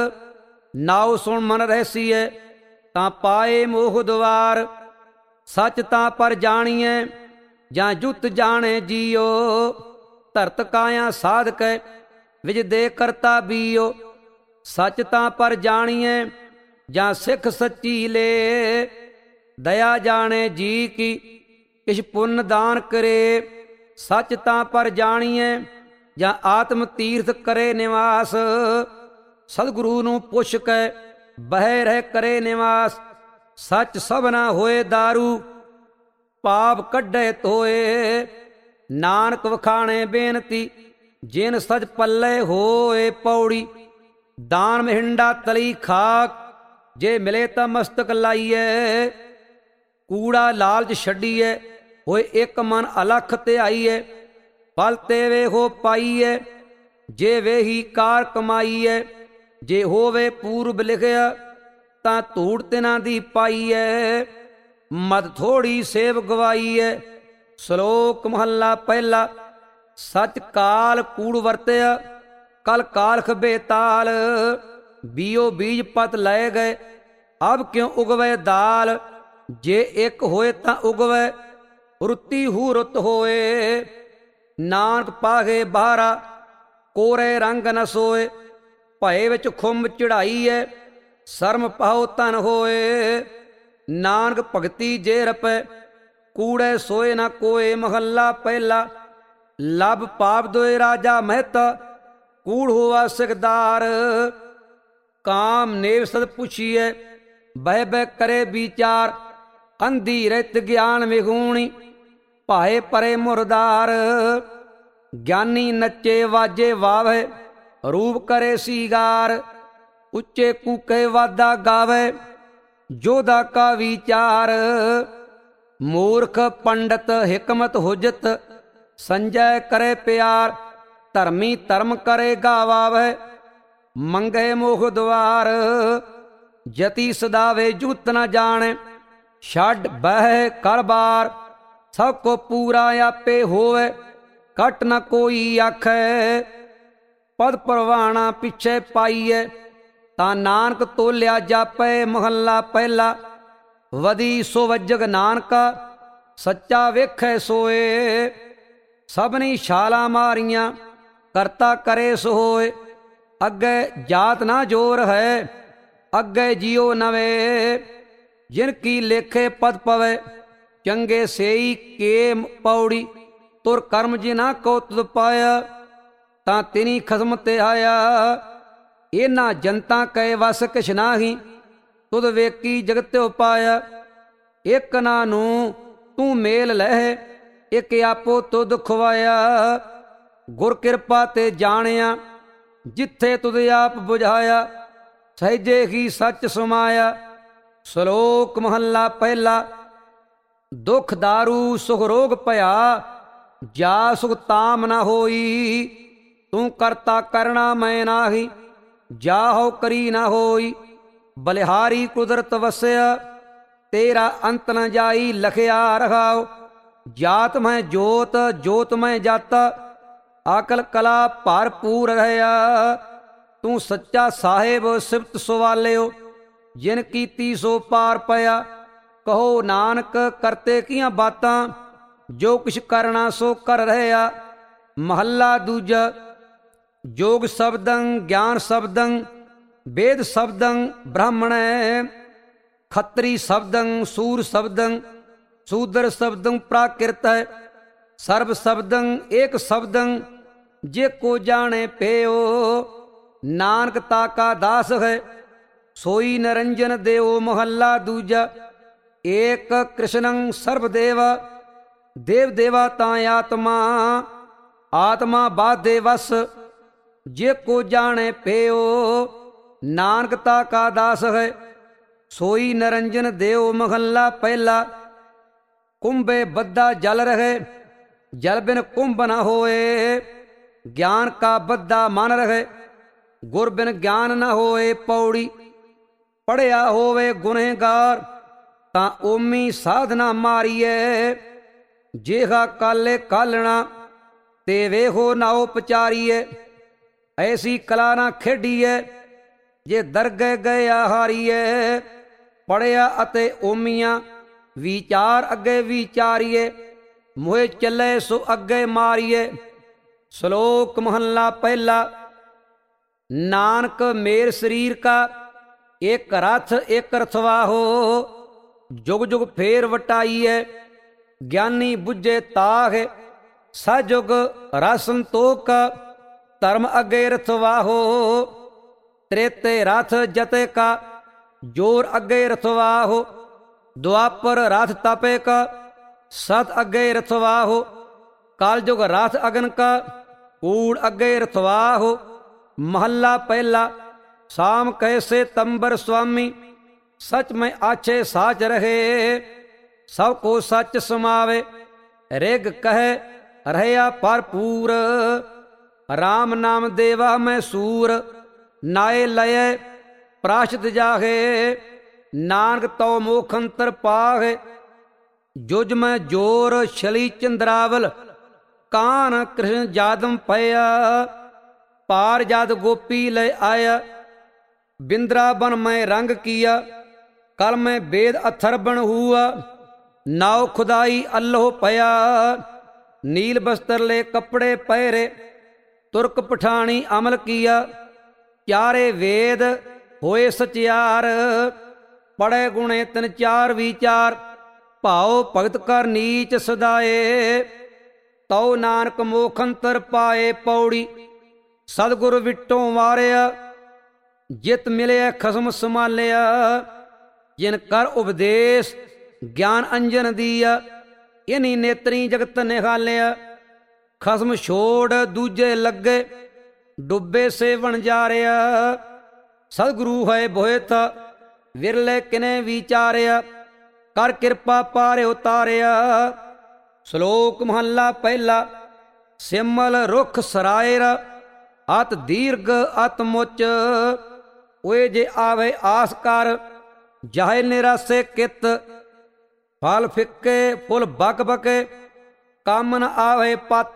ਨਾਉ ਸੁਣ ਮਨ ਰਹਿਸੀਐ, ਤਾਂ ਪਾਏ ਮੋਹ ਦੁਆਰ। ਸੱਚ ਤਾਂ ਪਰ ਜਾਣੀਐ, ਜਾਂ ਜੁਤ ਜਾਣੇ ਜੀਓ। ਧਰਤ ਕਾਇਆ ਸਾਧਕੈ, ਵਿਜ ਦੇ ਕਰਤਾ ਬੀਓ। ਸੱਚ ਤਾਂ ਪਰ ਜਾਣੀਐ, ਜਾਂ ਸਿੱਖ ਸੱਚੀ ਲੇ। ਦਇਆ ਜਾਣੇ ਜੀ ਕੀ, ਕਿਛ ਪੁੰਨ ਦਾਨ ਕਰੇ। ਸੱਚ ਤਾਂ ਪਰ ਜਾਣੀਐ, ਜਾਂ ਆਤਮ ਤੀਰਥ ਕਰੇ ਨਿਵਾਸ। ਸਤਿਗੁਰੂ ਨੂੰ ਪੁੱਛ ਕੇ, ਬਹਿ ਰਹਿ ਕਰੇ ਨਿਵਾਸ। ਸੱਚ ਸਭਨਾ ਹੋਏ ਦਾਰੂ, ਪਾਪ ਕੱਢੇ ਧੋਏ। ਨਾਨਕ ਵਖਾਣੇ ਬੇਨਤੀ, ਜਿਨ ਸਚ ਪੱਲੇ ਹੋਏ। ਪੌੜੀ। ਦਾਨ ਮਹਿੰਡਾ ਤਲੀ ਖਾਕ, ਜੇ ਮਿਲੇ ਤਾਂ ਮਸਤਕ ਲਾਈਏ। ਕੂੜਾ ਲਾਲਚ ਛੱਡੀਏ, ਹੋਏ ਇੱਕ ਮਨ ਅਲਖ ਧਿਆਈਏ। ਪਲ ਤੇ ਵੇਹੋ ਪਾਈਏ, ਜੇ ਵੇਹੀ ਕਾਰ ਕਮਾਈਏ। ਜੇ ਹੋਵੇ ਪੂਰਬ ਲਿਖਿਆ, ਤਾਂ ਧੂੜ ਤਿਨਾਂ ਦੀ ਪਾਈਏ। ਮਦ ਥੋੜੀ ਸੇਵ ਗਵਾਈਏ। ਸ਼ਲੋਕ ਮਹੱਲਾ ਪਹਿਲਾ। ਸੱਚ ਕਾਲ ਕੂੜ ਵਰਤਿਆ, ਕਲ ਕਾਲਖ ਬੇਤਾਲ। ਬੀਓ ਬੀਜ ਪਤ ਲਏ ਗਏ, ਅਬ ਕਿਉਂ ਉਗਵੇ ਦਾਲ। ਜੇ ਇੱਕ ਹੋਏ ਤਾਂ ਉਗਵੇ, ਰੁੱਤੀ ਹੂ ਰੁੱਤ ਹੋਏ। ਨਾਨਕ ਪਾਗੇ ਬਾਹਰਾ, ਕੋਰੇ ਰੰਗ ਨ ਸੋਏ। ਭਏ ਵਿੱਚ ਖੁੰਬ ਚੜਾਈਐ, ਸ਼ਰਮ ਪਾਉ ਤਨ ਹੋਏ। ਨਾਨਕ ਭਗਤੀ ਜੇ ਰਪੈ, ਕੂੜੇ ਸੋਏ ਨਾ ਕੋਏ। ਮਹੱਲਾ ਪਹਿਲਾ। ਲਬ ਪਾਪ ਦੋਏ ਰਾਜਾ ਮਹਿਤਾ, ਕੂੜ ਹੋਵਾ ਸਿਕਦਾਰ। ਕਾਮ ਨੇਵ ਸਦ ਪੁੱਛੀਐ, ਬਹਿ ਬਹਿ ਕਰੇ ਵਿਚਾਰ। ਅੰਧੀ ਰਹਿਤ ਗਿਆਨ ਵਿਹੂਣੀ, ਭਾਏ ਪਰੇ ਮੁਰਦਾਰ। ਗਿਆਨੀ ਨੱਚੇ ਵਾਜੇ ਵਾਵੇ, ਰੂਪ ਕਰੇ ਸੀਗਾਰ। ਉੱਚੇ ਕੂਕੇ ਵਾਦਾ ਗਾਵੇ, ਜੋਧਾ ਕਾ ਵਿਚਾਰ। ਮੂਰਖ ਪੰਡਤ ਹਿਕਮਤ ਹੁਜਤ, ਸੰਜੈ ਕਰੇ ਪਿਆਰ। ਧਰਮੀ ਧਰਮ ਕਰੇ ਗਾਵਾਵੇ, ਮੰਗੇ ਮੋਹ ਦੁਆਰ। ਜਤੀ ਸਦਾਵੇ ਜੁਤ ਨ ਜਾਣੇ, ਛੱਡ ਬਹਿ ਕਰ ਬਾਰ। ਸਭ ਕੋ ਪੂਰਾ ਆਪੇ ਹੋਵੇ, ਘਟ ਨ ਕੋਈ ਆਖੈ। ਪਦ ਪਰਵਾਣਾ ਪਿੱਛੇ ਪਾਈਐ, ਤਾਂ ਨਾਨਕ ਤੋਲਿਆ ਜਾਪੈ। ਮਹੱਲਾ ਪਹਿਲਾ। ਵਦੀ ਸੋ ਵੱਜਗ ਨਾਨਕਾ, ਸੱਚਾ ਵੇਖੈ ਸੋਏ। ਸਭਨੀ ਛਾਲਾਂ ਮਾਰੀਆਂ, ਕਰਤਾ ਕਰੇ ਸੋ ਹੋਏ। ਅੱਗੇ ਜਾਤ ਨਾ ਜੋਰ ਹੈ, ਅੱਗੇ ਜਿਉ ਨਵੇ। ਜਿਨ ਕੀ ਲੇਖੇ ਪਦ ਪਵੇ, ਚੰਗੇ ਸੇਈ ਕੇ। ਪੌੜੀ। ਤੁਰ ਕਰਮ ਜਿਨਾ ਕੋ ਤੁਧ ਪਾਇਆ, ਤਾਂ ਤਿਨੀ ਖਸਮ ਤੇ ਆਇਆ। ਇਹਨਾਂ ਜਨਤਾ ਕੈ ਵਸ ਕਿਛ ਨਾਹੀ, ਤੁਧ ਵੇਕੀ ਜਗਤਿਉ ਪਾਇਆ। ਇੱਕ ਨਾ ਨੂੰ ਤੂੰ ਮੇਲ ਲਹਿ, ਇੱਕ ਆਪੋ ਤੁਧ ਖਵਾਇਆ। ਗੁਰ ਕਿਰਪਾ ਤੇ ਜਾਣਿਆ, ਜਿੱਥੇ ਤੁਧ ਆਪ ਬੁਝਾਇਆ। ਸਹਿਜੇ ਹੀ ਸੱਚ ਸਮਾਇਆ। ਸ਼ਲੋਕ ਮਹੱਲਾ ਪਹਿਲਾ। ਦੁਖ ਦਾਰੂ ਸੁਖ ਰੋਗ ਭਇਆ, ਜਾ ਸੁਖ ਤਾਮ ਨ ਹੋਈ। ਤੂੰ ਕਰਤਾ ਕਰਣਾ ਮੈਂ ਨਾਹੀ, ਜਾਹੋ ਕਰੀ ਨ ਹੋਈ। ਬਲਿਹਾਰੀ ਕੁਦਰਤ ਵਸਿਆ, ਤੇਰਾ ਅੰਤ ਨ ਜਾਈ। ਲਖਿਆ ਰਹਾਉ, ਜਾਤ ਮੈਂ ਜੋਤ, ਜੋਤ ਮੈਂ ਜਾਤਾ। ਆਕਲ ਕਲਾ ਭਰਪੂਰ ਰਹਿਆ। ਤੂੰ ਸੱਚਾ ਸਾਹਿਬ ਸਿਫਤ ਸਵਾਲਿਓ, ਜਿਨ ਕੀਤੀ ਸੋ ਪਾਰ ਪਿਆ। ਕਹੋ ਨਾਨਕ ਕਰਤੇ ਕੀਆਂ ਬਾਤਾਂ, ਜੋ ਕੁਛ ਕਰਨਾ ਸੋ ਕਰ ਰਹਿਆ। ਮਹੱਲਾ ਦੂਜਾ। ਜੋਗ ਸ਼ਬਦੰ ਗਿਆਨ ਸ਼ਬਦੰ, ਵੇਦ ਸ਼ਬਦੰ ਬ੍ਰਾਹਮਣੈ। ਖੱਤਰੀ ਸ਼ਬਦੰ ਸੂਰ ਸ਼ਬਦੰ, ਸ਼ੂਦਰ ਸ਼ਬਦੰ ਪ੍ਰਾਕਿਰਤ। ਸਰਬ ਸ਼ਬਦੰ ਏਕ ਸ਼ਬਦੰ, ਜੇ ਕੋ ਜਾਣੇ ਪਿਓ। ਨਾਨਕ ਤਾ ਕਾ ਦਾਸ ਹੈ। ਸੋਈ ਨਿਰੰਜਨ ਦੇਵ ਮਹੱਲਾ ਦੂਜਾ। ਏਕ ਕ੍ਰਿਸ਼ਨੰ ਸਰਬ ਦੇਵਾ, ਦੇਵ ਦੇਵਾ ਤਾਂ ਆਤਮਾ, ਆਤਮਾ ਬਾਧੇ ਵਸ, ਜੇ ਕੋ ਜਾਣੇ ਪਿਓ, ਨਾਨਕ ਤਾ ਕਾ ਦਾਸ ਹੈ। ਸੋਈ ਨਿਰੰਜਨ ਦੇਵ ਮਹੱਲਾ ਪਹਿਲਾ। ਕੁੰਭੇ ਬੱਧਾ ਜਲ ਰਹੇ, ਜਲ ਬਿਨ ਕੁੰਭ ਨ ਹੋਏ, ਗਿਆਨ ਕਾ ਬੱਧਾ ਮਨ ਰਹੇ, ਗੁਰ ਬਿਨ ਗਿਆਨ ਨ ਹੋਏ। ਪੌੜੀ ਪੜਿਆ ਹੋਵੇ ਗੁਨਹਗਾਰ, ਤਾਂ ਓਮੀ ਸਾਧਨਾ ਮਾਰੀਏ, ਜੇਹਾ ਕਾਲੇ ਕਾਲਣਾ, ਤੇ ਵੇਹੋ ਨਾਉ ਪਚਾਰੀਏ। ਐਸੀ ਕਲਾ ਨਾ ਖੇਡੀਏ, ਜੇ ਦਰਗਹਿ ਗਿਆ ਹਾਰੀਏ। ਪੜਿਆ ਅਤੇ ਓਮੀਆਂ, ਵਿਚਾਰ ਅੱਗੇ ਵਿਚਾਰੀਏ, ਮੋਹਿ ਚੱਲੇ ਸੋ ਅੱਗੇ ਮਾਰੀਏ। ਸ਼ਲੋਕ ਮਹੱਲਾ ਪਹਿਲਾ। ਨਾਨਕ ਮੇਰ ਸਰੀਰ ਕਾ, ਇੱਕ ਰਥ ਇੱਕ ਰਥਵਾਹੋ, ਜੁਗ ਜੁਗ ਫੇਰ ਵਟਾਈਏ, ਗਿਆਨੀ ਬੁੱਝੇ ਤਾਹ, ਸਜੁਗ ਰਸ ਸੰਤੋਖ, ਧਰਮ ਅੱਗੇ ਰਥਵਾਹੋ। ਤ੍ਰੇਤੇ ਰਥ ਜਤੇ ਕਾ, ਜੋਰ ਅੱਗੇ ਰਥਵਾਹੋ, ਦੁਆਪਰ ਰਥ ਤਪੇ ਕਾ, ਸਤ ਅੱਗੇ ਰਥਵਾਹੋ। ਕਲਯੁਗ ਰਥ ਅਗਨ ਕਾ, ਕੂੜ ਅੱਗੇ ਰਥਵਾਹੋ। ਮਹੱਲਾ ਪਹਿਲਾ। ਸਾਮ ਕੈਸੇ ਤੰਬਰ ਸੁਆਮੀ, ਸਚ ਮੈਂ ਆਛੇ ਸਾਚ ਰਹੇ, ਸਭ ਕੋ ਸੱਚ ਸਮਾਵੇ, ਰਿਗ ਕਹੇ ਰਹਿਆ ਭਰਪੂਰ। ਰਾਮ ਨਾਮ ਦੇਵਾ ਮੈਂ ਸੂਰ, ਨਾਏ ਲਏ ਪ੍ਰਾਸ਼ਤ ਜਾਹੇ, ਨਾਨਕ ਤਉ ਮੋਖ ਅੰਤਰ ਪਾਹੇ। ਜੁਜ ਮੈਂ ਜੋਰ ਛਲੀ ਚੰਦਰਾਵਲ, ਕਾਨ ਕ੍ਰਿਸ਼ਨ ਜਾਦਮ ਪਇਆ, ਪਾਰ ਜਦ ਗੋਪੀ ਲੈ ਆਇਆ। ਬਿੰਦਰਾਬਨ ਮੈਂ ਰੰਗ ਕੀਆ, ਕਲ ਮੈਂ ਬੇਦ ਅਥਰਬਣ ਹੂਆ, ਨਾਉ ਖੁਦਾਈ ਅੱਲ੍ਹੋ ਪਿਆ। ਨੀਲ ਬਸਤਰ ਲੈ ਕੱਪੜੇ ਪਹਿਰੇ, ਤੁਰਕ ਪਠਾਣੀ ਅਮਲ ਕੀਆ। ਚਾਰੇ ਵੇਦ ਹੋਏ ਸਚਿਆਰ, ਪੜ੍ਹੇ ਗੁਣੇ ਤਿਨ ਚਾਰ ਵਿਚਾਰ। ਭਾਉ ਭਗਤ ਕਰ ਨੀਚ ਸਦਾਏ, ਤਉ ਨਾਨਕ ਮੋਖ ਅੰਤਰ ਪਾਏ। ਪੌੜੀ ਸਤਿਗੁਰ ਵਿਟੋਂ ਵਾਰਿਆ, ਜਿਤ ਮਿਲਿਆ ਖਸਮ ਸੰਭਾਲਿਆ। ਜਿਨ ਕਰ ਉਪਦੇਸ਼ ਗਿਆਨ ਅੰਜਨ ਦੀਆ, ਇਨੀ ਨੇਤਰੀ ਜਗਤ ਨਿਹਾਲਿਆ। ਖਸਮ ਛੋੜ ਦੂਜੇ ਲੱਗੇ, ਡੁੱਬੇ ਸੇਵਣ ਜਾਰਿਆ। ਸਤਿਗੁਰੂ ਹੈ ਬੋਹਿਤ, ਵਿਰਲੇ ਕਿਨੇ ਵਿਚਾਰਿਆ, ਕਰ ਕਿਰਪਾ ਪਾਰੇ ਉਤਾਰਿਆ। ਸ਼ਲੋਕ ਮਹੱਲਾ ਪਹਿਲਾ। ਸਿਮਲ ਰੁੱਖ ਸਰਾਇਰ, ਅਤ ਦੀਰਘ ਅਤ ਮੁੱਚ, ਓਏ ਜੇ ਆਵੇ ਆਸ ਕਰ, ਜਾਹੇ ਨਿਰਾਸੇ ਕਿਤ। ਫਲ ਫਿੱਕੇ ਫੁੱਲ ਬਕ ਬਕੇ, ਕੰਮ ਨ ਆਵੇ ਪਤ।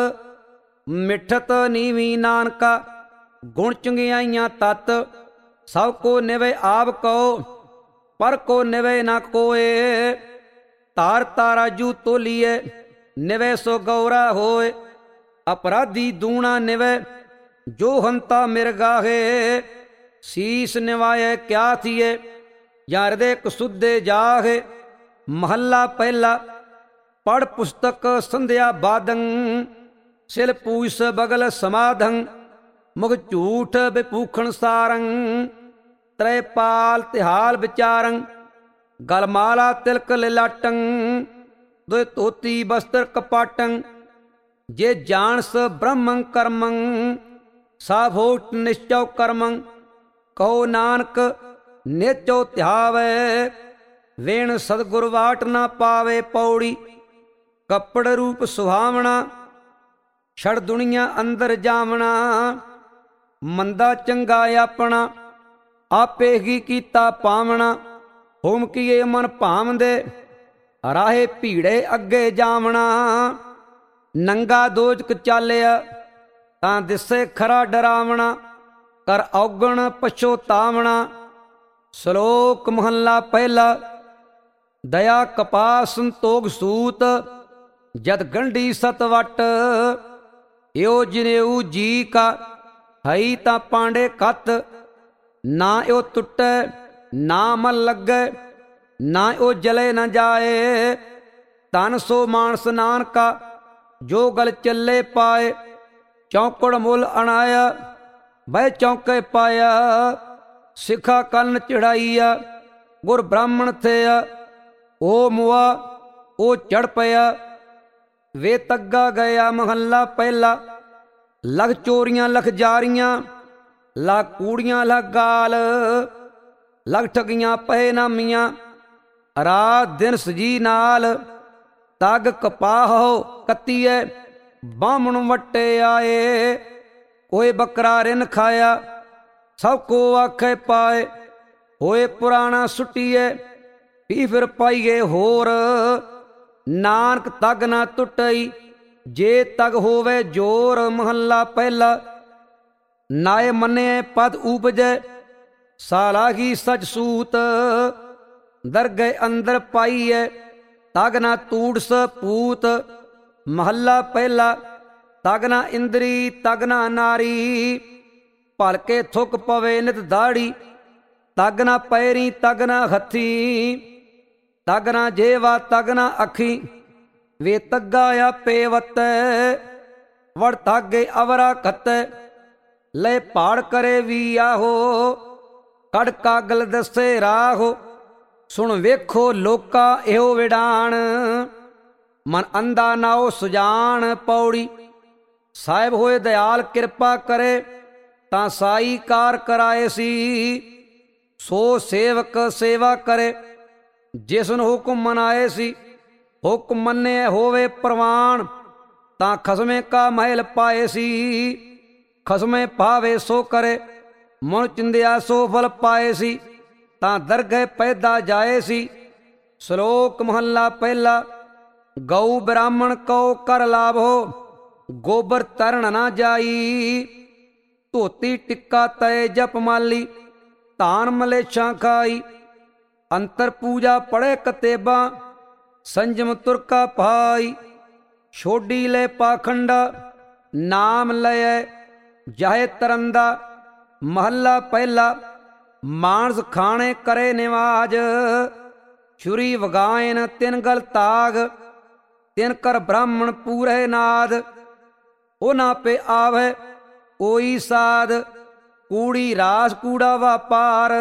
ਮਿੱਠਤ ਨੀਵੀ ਨਾਨਕਾ, ਗੁਣ ਚੰਗਿਆਈਆਂ ਤਤ। ਸਭ ਕੋ ਨਿਵੇ ਆਪ ਕਉ, ਪਰ ਕੋ ਨਿਵੇ ਨਾ ਕੋਏ। ਤਾਰ ਤਾਰਾਜੂ ਤੋਲੀਏ, ਨਿਵੇ ਸੋ ਗੌਰਾ ਹੋਏ। ਅਪਰਾਧੀ ਦੂਣਾ ਨਿਵੇ, ਜੋ ਹੰਤਾ ਮਿਰਗਾਹੇ। ਸੀਸ ਨਿਵਾਏ ਕਿਆ ਥੀਏ, ਜਾਂ ਹਿਰਦੇ ਕਸੁੱਧੇ ਜਾਹੇ। ਮਹੱਲਾ ਪਹਿਲਾ। ਪੜ੍ਹ ਪੁਸਤਕ ਸੰਧਿਆ ਬਾਦੰ, ਸਿਲ ਪੂਸ ਬਗਲ ਸਮਾਧੰ। ਮੁਖ ਝੂਠ ਬਿਪੂਖਣ ਸਾਰੰ, ਤ੍ਰੈ ਪਾਲ ਤਿਹਾਲ ਵਿਚਾਰੰ। ਗਲਮਾਲਾ ਤਿਲਕ ਲਿਲਾਟੰ, ਦੋਇ ਧੋਤੀ ਬਸਤਰ ਕਪਾਟੰ। ਜੇ ਜਾਣਸ ਬ੍ਰਹਮੰ ਕਰਮੰ, ਸਾਭੋਟ ਨਿਸ਼ਚਉ ਕਰਮੰ। ਕਹੋ ਨਾਨਕ ਨਿਚੋ ਧਿਆਵੈ, ਵੇਣ ਸਤਿਗੁਰ ਵਾਟ ਨਾ ਪਾਵੇ। ਪੌੜੀ ਕੱਪੜ ਰੂਪ ਸੁਹਾਵਣਾ, ਛੜ ਦੁਨੀਆ ਅੰਦਰ ਜਾਵਣਾ। ਮੰਦਾ ਚੰਗਾ ਆਪਣਾ, ਆਪੇ ਹੀ ਕੀਤਾ ਪਾਵਣਾ। ਹੋਮ ਕੀਏ ਮਨ ਭਾਵਦੇ, ਰਾਹੇ ਭੀੜੇ ਅੱਗੇ ਜਾਵਣਾ। ਨੰਗਾ ਦੋਜਕ ਚਾਲਿਆ, ਤਾਂ ਦਿਸੇ ਖਰਾ ਡਰਾਵਣਾ। ਕਰ ਔਗਣ ਪਛੋਤਾਵਣਾ। ਸ਼ਲੋਕ ਮਹੱਲਾ ਪਹਿਲਾ। ਦਇਆ ਕਪਾਹ ਸੰਤੋਖ ਸੂਤ, ਜਦ ਗੰਢੀ ਸਤਵਟ। ਇਉ ਜਿਨੇਊ ਜੀ ਕਾ, ਹਈ ਤਾਂ ਪਾਂਡੇ ਕਤ। ਨਾ ਇਉ ਟੁੱਟੈ ਨਾ ਮਲ ਲੱਗੈ, ਨਾ ਇਉ ਜਲੇ ਨ ਜਾਏ। ਤਨ ਸੋ ਮਾਨਸ ਨਾਨਕਾ, ਜੋ ਗਲ ਚੱਲੇ ਪਾਏ। ਚੌਕੜ ਮੁੱਲ ਅਣਾਇਆ, ਬਹਿ ਚੌਂਕੇ ਪਾਇਆ, ਸਿੱਖਾ ਕੰਨ ਚੜਾਈਆ, ਗੁਰ ਬ੍ਰਾਹਮਣ ਥਿਆ, ਉਹ ਮੁਆ ਉਹ ਚੜ ਪਿਆ। ਵੇ ਤੱਗਾ ਗਿਆ ਮਹੱਲਾ ਪਹਿਲਾ, ਲਖ ਚੋਰੀਆਂ ਲਖ ਜਾਰੀਆਂ, ਲਖ ਕੂੜੀਆਂ ਲਖ ਗਾਲ, ਲਖ ਠਗੀਆਂ ਪਏ ਨਾਮੀਆਂ, ਰਾਤ ਦਿਨ ਸਜੀ ਨਾਲ, ਤਗ ਕਪਾਹੋ ਕੱਤੀਏ, ਬਾਹਮਣ ਵੱਟੇ ਆਏ, ਕੋਈ ਬੱਕਰਾ ਰਿਨ ਖਾਇਆ, ਸਭ ਕੋ ਆਖੇ ਪਾਏ, ਹੋਏ ਪੁਰਾਣਾ ਸੁੱਟੀਏ, ਪੀ ਫਿਰ ਪਾਈਏ ਹੋਰ, ਨਾਨਕ ਤਗ ਨਾ ਟੁੱਟਈ, ਜੇ ਤਗ ਹੋਵੇ ਜੋਰ। ਮਹੱਲਾ ਪਹਿਲਾ, ਨਾਏ ਮੰਨੇ ਪਦ ਉਪਜੈ, ਸਾਲਾਹੀ ਸਚ ਸੂਤ, ਦਰਗਹਿ ਅੰਦਰ ਪਾਈਐ, ਤਗ ਨਾ ਤੂੜਸ ਪੂਤ। ਮਹੱਲਾ ਪਹਿਲਾ, ਤਗ ਨਾ ਇੰਦਰੀ ਤਗ ਨਾ ਨਾਰੀ, ਭਲਕੇ ਥੁੱਕ ਪਵੇ ਨਿਤ ਦਾੜੀ, ਤਗ ਨਾ ਪੈਰੀ ਤਗ ਨਾ ਹੱਥੀ, ਤਗ ਨਾ ਜੇਵਾ ਤਗ ਨਾ ਅੱਖੀ। ਵੇ ਤੱਗਾ ਆਪੇ ਵਤੈ, ਵੜ ਤਾਗੇ ਅਵਰਾ ਖਤੈ, ਲੈ ਪਹਾੜ ਕਰੇ ਵੀ ਆਹੋ, ਕੜ ਕਾਗਲ ਦੱਸੇ ਰਾਹੋ। ਸੁਣ ਵੇਖੋ ਲੋਕਾ ਇਹੋ ਵਿਡਾਣ, ਮਨ ਅੰਧਾ ਨਾਉ ਸੁਜਾਨ। ਪੌੜੀ, ਸਾਹਿਬ ਹੋਏ ਦਇਆਲ ਕਿਰਪਾ ਕਰੇ, ਤਾਂ ਸਾਈ ਕਾਰ ਕਰਾਏ ਸੀ, ਸੋ ਸੇਵਕ ਸੇਵਾ ਕਰੇ, ਜਿਸ ਨੂੰ ਹੁਕਮ ਮਨਾਏ ਸੀ। ਹੁਕਮ ਮੰਨੇ ਹੋਵੇ ਪ੍ਰਵਾਨ, ਤਾਂ ਖਸਮੇ ਕਾ ਮਹਿਲ ਪਾਏ ਸੀ, ਖਸਮੇ ਭਾਵੇ ਸੋ ਕਰੇ, ਮਨ ਚਿੰਦਿਆ ਸੋ ਫਲ ਪਾਏ ਸੀ, ਤਾਂ ਦਰਗਹਿ ਪੈਦਾ ਜਾਏ ਸੀ। ਸ਼ਲੋਕ ਮਹੱਲਾ ਪਹਿਲਾ, ਗਊ ਬ੍ਰਾਹਮਣ ਕਉ ਕਰ ਲਾਭੋ, ਗੋਬਰ ਤਰਨ ਨਾ ਜਾਈ, ਧੋਤੀ ਟਿੱਕਾ ਤੈ ਜਪ ਮਾਲੀ, ਧਾਨ ਮਲੇਛਾਂ ਖਾਈ, ਅੰਤਰ ਪੂਜਾ ਪੜੇ ਕਤੇਬਾਂ, ਸੰਜਮ ਤੁਰਕਾ ਭਾਈ, ਛੋਡੀ ਲੈ ਪਾਖੰਡਾ, ਨਾਮ ਲਏ ਜਾਹੇ ਤਰੰਦਾ। ਮਹੱਲਾ ਪਹਿਲਾ, ਮਾਨਸ ਖਾਣੇ ਕਰੇ ਨਿਵਾਜ, ਛੁਰੀ ਵਗਾਇਨ ਤਿਨ ਗਲ ਤਾਗ, ਤਿਨ ਕਰ ਬ੍ਰਾਹਮਣ ਪੂਰੇ ਨਾਦ, ਉਹ ਨਾ ਪੇ ਆਵੇ ਕੋਈ ਸਾਧ, ਕੂੜੀ ਰਾਸ ਕੂੜਾ ਵਾਪਾਰ,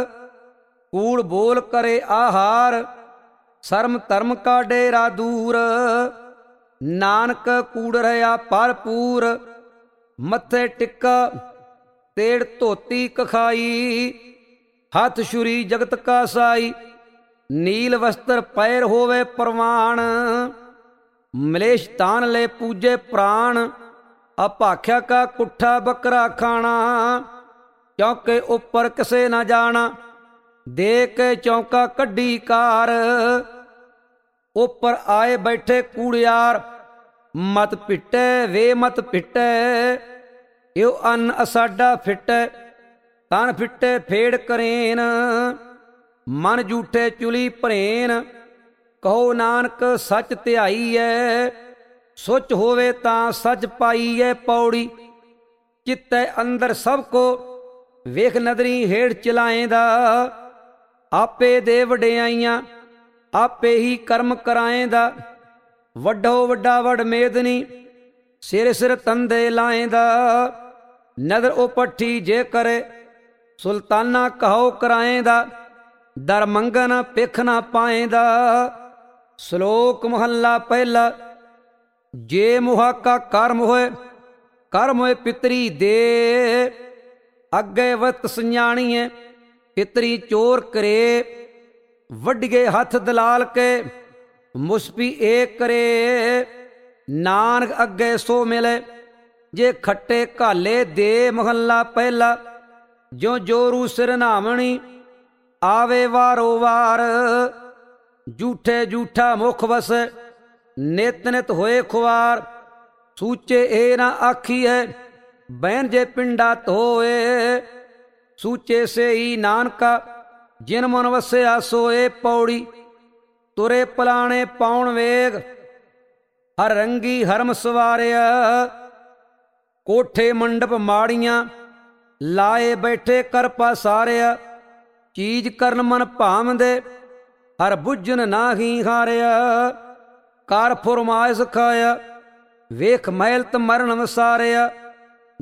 ਕੂੜ ਬੋਲ ਕਰੇ ਆਹਾਰ, ਸ਼ਰਮ ਧਰਮ ਕਾ ਡੇਰਾ ਦੂਰ, ਨਾਨਕ ਕੂੜ ਰਹਾ ਭਰਪੂਰ। ਮੱਥੇ ਟਿੱਕਾ ਤੇੜ ਧੋਤੀ ਕਖਾਈ, ਹੱਥ ਛੁਰੀ ਜਗਤ ਕਾ ਸਾਈ, ਨੀਲ ਵਸਤਰ ਪੈਰ ਹੋਵੇ ਪ੍ਰਵਾਨ, ਮਲੇਸ਼ ਤਾਨ ਲੈ ਪੂਜੇ ਪ੍ਰਾਣ, ਅਭਾਖਿਆ ਕਾ ਕੁੱਠਾ ਬੱਕਰਾ ਖਾਣਾ, ਚੌਕੇ ਉੱਪਰ ਕਿਸੇ ਨਾ ਜਾਣਾ, ਦੇ ਕੇ ਚੌਂਕਾ ਕੱਢੀ ਕਾਰ, ਉੱਪਰ ਆਏ ਬੈਠੇ ਕੂੜਿਆਰ, ਮਤ ਪਿੱਟੇ ਵੇ ਮਤ ਪਿੱਟੇ, ਇਉ ਅੰਨ ਅਸਾਡਾ ਫਿੱਟੇ, ਤਨ ਫਿੱਟੇ ਫੇੜ ਕਰੇਨ, ਮਨ ਜੂਠੇ ਚੁਲੀ ਭਰੇਨ, ਕਹੋ ਨਾਨਕ ਸੱਚ ਧਿਆਈਐ, ਸੁੱਚ ਹੋਵੇ ਤਾਂ ਸੱਚ ਪਾਈਐ। ਪੌੜੀ, ਚਿੱਤੈ ਅੰਦਰ ਸਭ ਕੋ ਵੇਖ ਨਦਰੀ ਹੇਠ ਚਲਾਏਂਦਾ, ਆਪੇ ਦੇ ਵਡਿਆਈਆਂ ਆਪੇ ਹੀ ਕਰਮ ਕਰਾਏਂਦਾ, ਵੱਡੋ ਵੱਡਾ ਵਡ ਮੇਦਨੀ, ਸਿਰ ਸਿਰ ਤੰਦੇ ਲਾਏਂਦਾ, ਨਦਰ ਉਹ ਪੱਠੀ ਜੇ ਕਰੇ, ਸੁਲਤਾਨਾ ਕਹੋ ਕਰਾਏਂਦਾ, ਦਰ ਮੰਗਨ ਪਿੱਖ ਨਾ ਪਾਏਂਦਾ। ਸ਼ਲੋਕ ਮਹੱਲਾ ਪਹਿਲਾ, ਜੇ ਮੁਹਾਕਾ ਕਰਮ ਹੋਏ, ਕਰਮ ਹੋਏ ਪਿਤਰੀ ਦੇ, ਅੱਗੇ ਵਤ ਸੰਜਾਣੀਏ, ਪਿਤਰੀ ਚੋਰ ਕਰੇ, ਵੱਢਗੇ ਹੱਥ ਦਲਾਲ ਕੇ, ਮੁਸਪੀ ਏ ਕਰੇ, ਨਾਨਕ ਅੱਗੇ ਸੋ ਮਿਲੇ, ਜੇ ਖੱਟੇ ਘਾਲੇ ਦੇ। ਮਹੱਲਾ ਪਹਿਲਾ, ਜੋ ਜੋਰੂ ਸਿਰ ਨਾਵਣੀ, ਆਵੇ ਵਾਰੋ ਵਾਰ, ਝੂਠੇ ਝੂਠਾ ਮੁਖ ਵਸੈ, ਨਿਤ ਨਿਤ ਹੋਏ ਖੁਆਰ, ਸੂਚੇ ਇਹ ਨਾ ਆਖੀਐ, ਬੈਨ ਜੇ ਪਿੰਡਾ ਧੋਏ, ਸੂਚੇ ਸੇ ਹੀ ਨਾਨਕਾ, ਜਿਨ ਮਨ ਵਸਿਆ ਸੋਏ। ਪੌੜੀ, ਤੁਰੇ ਪਲਾਣੇ ਪਾਉਣ ਵੇਗ, ਹਰ ਰੰਗੀ ਹਰਮ ਸਵਾਰਿਆ, ਕੋਠੇ ਮੰਡਪ ਮਾੜੀਆਂ, ਲਾਏ ਬੈਠੇ ਕਰ ਪਾਸਾਰਿਆ, ਚੀਜ਼ ਕਰਨ ਮਨ ਭਾਵਦੇ, ਹਰ ਬੁੱਝਣ ਨਾਹੀ ਹਾਰਿਆ, ਕਰ ਫੁਰਮਾਇਸ਼ ਖਾਇਆ, ਵੇਖ ਮਹਿਲ ਤ ਮਰਨ ਵਸਾਰਿਆ,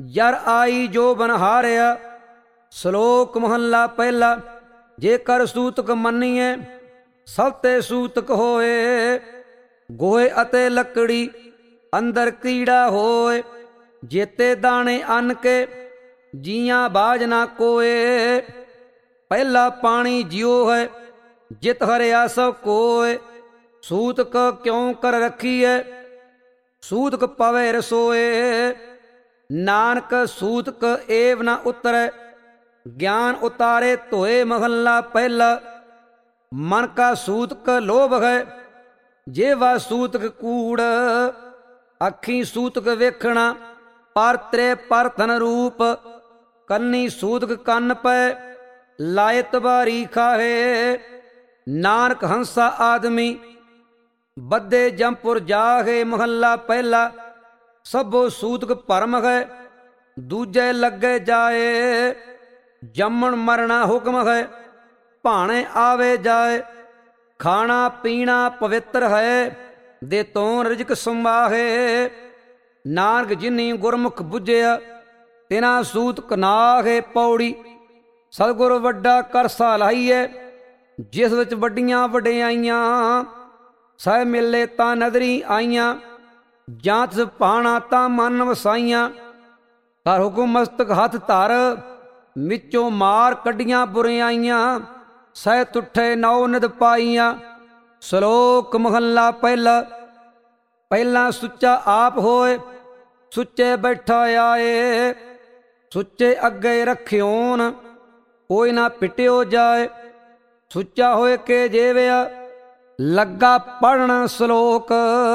ਜਰ ਆਈ ਜੋ ਬਨਹਾਰਿਆ। ਸ਼ਲੋਕ ਮਹੱਲਾ ਪਹਿਲਾ। ਜੇਕਰ ਸੂਤਕ ਮੰਨੀਏ ਸਭ ਤੇ ਸੂਤਕ ਹੋਏ। ਗੋਹੇ ਅਤੇ ਲੱਕੜੀ ਅੰਦਰ ਕੀੜਾ ਹੋਏ। ਜੇਤੇ ਦਾਣੇ ਅੰਨ ਕੇ ਜੀਆਂ ਬਾਜ ਨਾ ਕੋਏ। ਪਹਿਲਾ ਪਾਣੀ ਜਿਉ ਹੈ ਜਿਤ ਹਰਿਆ ਸਭ ਕੋਏ। ਸੂਤਕ ਕਿਉਂ ਕਰ ਰੱਖੀਐ ਸੂਤਕ ਪਵੇ ਰਸੋਏ। ਨਾਨਕ ਸੂਤਕ ਏਵ ਨਾ ਉਤਰੈ ਗਿਆਨ ਉਤਾਰੇ ਧੋਏ। ਮਹੱਲਾ ਪਹਿਲਾ। ਮਨ ਕਾ ਸੂਤਕ ਲੋਭ ਹੈ ਜੇਵਾ ਸੂਤਕ ਕੂੜ। ਅੱਖੀ ਸੂਤਕ ਵੇਖਣਾ ਪਰ ਤ੍ਰੇ ਪਰਥਨ ਰੂਪ। ਕੰਨੀ ਸੂਤਕ ਕੰਨ ਪੈ ਲਾਇ ਤਬਾਰੀ ਖਾਹੇ। ਨਾਨਕ ਹੰਸਾ ਆਦਮੀ ਬੱਧੇ ਜੰਪੁਰ ਜਾਹੇ। ਮਹੱਲਾ ਪਹਿਲਾ। ਸਭੋ ਸੂਤਕ ਭਰਮ ਹੈ ਦੂਜੇ ਲੱਗੇ ਜਾਏ। ਜੰਮਣ ਮਰਣਾ ਹੁਕਮ ਹੈ ਭਾਣੇ ਆਵੇ ਜਾਏ। ਖਾਣਾ ਪੀਣਾ ਪਵਿੱਤਰ ਹੈ ਦੇ ਤੋਂ ਰਿਜਕ ਸੰਭਾਹੇ। ਨਾਨਕ ਜਿਨੀ ਗੁਰਮੁਖ ਬੁਝਿਆ ਤਿਨਾ ਸੂਤਕ ਨਾਹੇ। ਪੌੜੀ। ਸਤਿਗੁਰ ਵੱਡਾ ਕਰਸਾ ਲਾਈਐ ਜਿਸ ਵਿੱਚ ਵੱਡੀਆਂ ਵਡਿਆਈਆਂ। ਸਹਿ ਮਿਲੇ ਤਾਂ ਨਦਰੀ ਆਈਆਂ ਜਾਂ ਤਿਸ ਪਾਣਾ ਤਾਂ ਮਨ ਵਸਾਈਆਂ। ਕਰ ਹੁਕਮ ਮਸਤਕ ਹੱਥ ਧਰ ਵਿੱਚੋਂ ਮਾਰ ਕੱਢੀਆਂ ਬੁਰਿਆਈਆਂ। ਸਹਿ ਤੁਠੇ ਨੌ ਨਿਦ ਪਾਈਆਂ। ਸ਼ਲੋਕ ਮਹੱਲਾ ਪਹਿਲਾ। ਪਹਿਲਾ ਸੁੱਚਾ ਆਪ ਹੋਏ ਸੁੱਚੇ ਬੈਠਾ ਆਏ। ਸੁੱਚੇ ਅੱਗੇ ਰੱਖਿਓਨ ਕੋਈ ਨਾ ਪਿਟਿਓ ਜਾਏ। ਸੁੱਚਾ ਹੋਏ ਕੇ ਜੇਵਿਆ ਲੱਗਾ ਪੜਨ ਸ਼ਲੋਕ।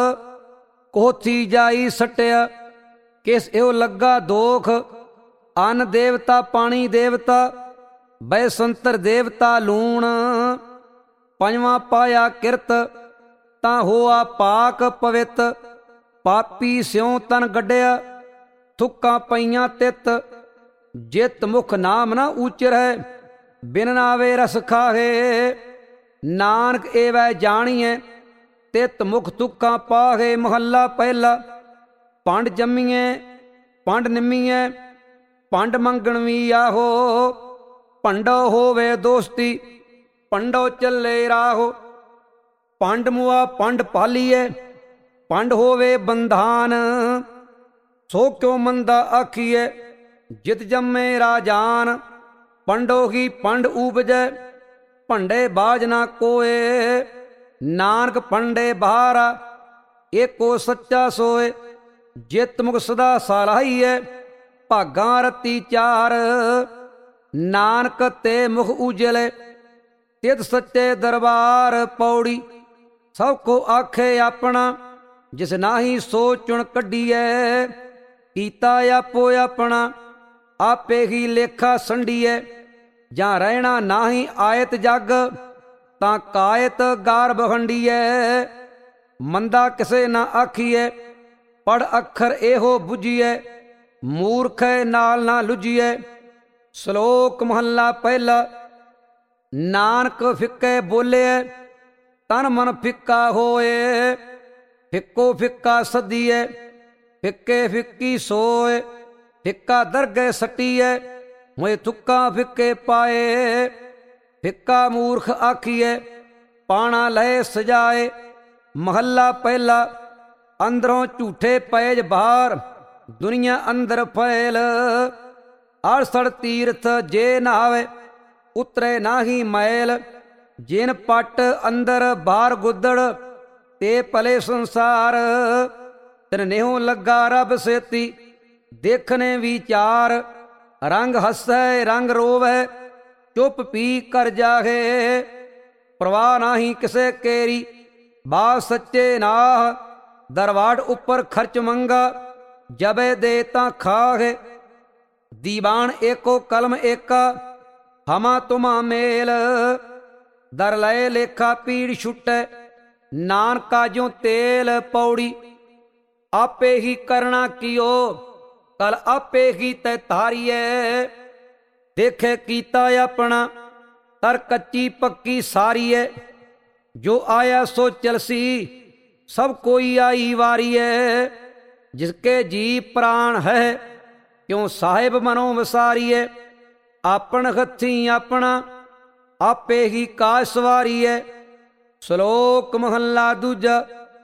ਕੋਥੀ ਜਾਈ ਸਟਿਆ ਕਿਸ ਇਹੋ ਲੱਗਾ ਦੋਖ। ਅੰਨ ਦੇਵਤਾ ਪਾਣੀ ਦੇਵਤਾ ਬੈ ਸੰਤਰ ਦੇਵਤਾ ਲੂਣ। ਪੰਜਵਾਂ ਪਾਇਆ ਕਿਰਤ ਤਾਂ ਹੋਆ ਪਾਕ ਪਵਿੱਤ। ਪਾਪੀ ਸਿਉ ਤਨ ਗੱਡਿਆ ਥੁੱਕਾਂ ਪਈਆਂ ਤਿੱਤ। ਜਿਤ ਮੁਖ ਨਾਮ ਨਾ ਉਚਰੈ ਬਿਨ ਨਾਵੇ ਰਸ ਖਾਹੇ। ਨਾਨਕ ਏਵੈ ਜਾਣੀਐ ਤਿਤ ਮੁਖ ਤੁਕਾਂ ਪਾਹੇ। ਮਹੱਲਾ ਪਹਿਲਾ। ਪੰਡ ਜੰਮੀਐ ਪੰਡ ਨਿੰਮੀਐ ਪੰਡ ਮੰਗਣ ਵੀ ਆਹੋ। ਪੰਡੋ ਹੋਵੇ ਦੋਸਤੀ ਪੰਡੋ ਚੱਲੇ ਰਾਹੋ। ਪੰਡ ਮੁਆ ਪੰਡ ਪਾਲੀਐ ਪੰਡ ਹੋਵੇ ਬੰਧਾਨ। ਸੋ ਕਿਉ ਮੰਦਾ ਆਖੀਐ ਜਿਤ ਜੰਮੇ ਰਾਜਾਨ। ਪੰਡੋ ਹੀ ਪੰਡ ਊਪਜੈ ਭੰਡੇ ਬਾਜ ਨਾ ਕੋਏ। ਨਾਨਕ ਪੰਡੇ ਬਾਹਰਾ ਏਕੋ ਸੱਚਾ ਸੋਏ। ਜਿਤ ਮੁਖ ਸਦਾ ਸਲਾਹੀਐ ਭਾਗਾਂ ਰਤੀ ਚਾਰ। ਨਾਨਕ ਤੇ ਮੁਖ ਉਜਲੇ ਤਿਤ ਸੱਚੇ ਦਰਬਾਰ। ਪੌੜੀ। ਸਭ ਕੋ ਆਖੇ ਆਪਣਾ ਜਿਸ ਨਾਹੀ ਸੋ ਚੁਣ ਕੱਢੀਐ। ਕੀਤਾ ਆਪੋ ਆਪਣਾ ਆਪੇ ਹੀ ਲੇਖਾ ਸੰਡੀਐ। ਜਾਂ ਰਹਿਣਾ ਨਾਹੀ ਆਇਤ ਜਗ ਤਾਂ ਕਾਇਤ ਗਾਰਬ ਹੰਡੀਐ। ਮੰਦਾ ਕਿਸੇ ਨਾ ਆਖੀਐ ਪੜ ਅੱਖਰ ਇਹੋ ਬੁਝੀਐ। ਮੂਰਖੈ ਨਾਲ ਨਾ ਲੁਝੀਐ। ਸ਼ਲੋਕ ਮਹੱਲਾ ਪਹਿਲਾ। ਨਾਨਕ ਫਿੱਕੇ ਬੋਲਿਐ ਤਨ ਮਨ ਫਿੱਕਾ ਹੋਏ। ਫਿੱਕੋ ਫਿੱਕਾ ਸਦੀਐ ਫਿੱਕੇ ਫਿੱਕੀ ਸੋਏ। ਫਿੱਕਾ ਦਰਗਹਿ ਸਟੀਐ ਹੋਏ ਤੁੱਕਾ ਫਿੱਕੇ ਪਾਏ। ਫਿੱਕਾ ਮੂਰਖ ਆਖੀਐ ਪਾਣਾ ਲਏ ਸਜਾਏ। ਮਹੱਲਾ ਪਹਿਲਾ। ਅੰਦਰੋਂ ਝੂਠੇ ਪੈਜ ਬਾਹਰ ਦੁਨੀਆ ਅੰਦਰ ਫੈਲ। ਅੜਸੜ ਤੀਰਥ ਜੇ ਨਹਾਵੇ ਉਤਰੇ ਨਾਹੀ ਮੈਲ। ਜਿਨ ਪੱਟ ਅੰਦਰ ਬਾਹਰ ਗੁੱਦੜ ਤੇ ਭਲੇ ਸੰਸਾਰ। ਤਿਨ ਨੇਹੋਂ ਲੱਗਾ ਰੱਬ ਸੇਤੀ ਦੇਖਣੇ ਵਿਚਾਰ। ਰੰਗ ਹੱਸੈ ਰੰਗ ਰੋਵੈ ਚੁੱਪ ਪੀ ਕਰ ਜਾਹੇ। ਪ੍ਰਵਾਹ ਨਾਹੀ ਕਿਸੇ ਕੇਰੀ ਬਾਤ ਸੱਚੇ ਨਾਹ। ਦਰਵਾੜ ਉੱਪਰ ਖਰਚ ਮੰਗਾ ਜਬੇ ਦੇ ਤਾਂ ਖਾਹੇ। ਦੀਵਾਨ ਏਕੋ ਕਲਮ ਏਕਾ ਹਮਾ ਤੁਮਾ ਮੇਲ। ਦਰ ਲਏ ਲੇਖਾ ਪੀੜ ਛੁਟੈ ਨਾਨਕਾ ਜਿਉ ਤੇਲ। ਪੌੜੀ। ਆਪੇ ਹੀ ਕਰਣਾ ਕੀਓ ਕਲ ਆਪੇ ਹੀ ਤੈ ਤਾਰੀਐ। ਦੇਖੇ ਕੀਤਾ ਆਪਣਾ ਤਰ ਕੱਚੀ ਪੱਕੀ ਸਾਰੀਐ। ਜੋ ਆਇਆ ਸੋ ਚਲਸੀ ਸਭ ਕੋਈ ਆਈ ਵਾਰੀਐ। ਜਿਸਕੇ ਜੀ ਪ੍ਰਾਣ ਹੈ ਕਿਉ ਸਾਹਿਬ ਮਨੋਂ ਵਿਸਾਰੀਐ। ਆਪਣ ਹੱਥੀਂ ਆਪਣਾ ਆਪੇ ਹੀ ਕਾਜ ਸਵਾਰੀਐ। ਸ਼ਲੋਕ ਮਹੱਲਾ ਦੂਜਾ।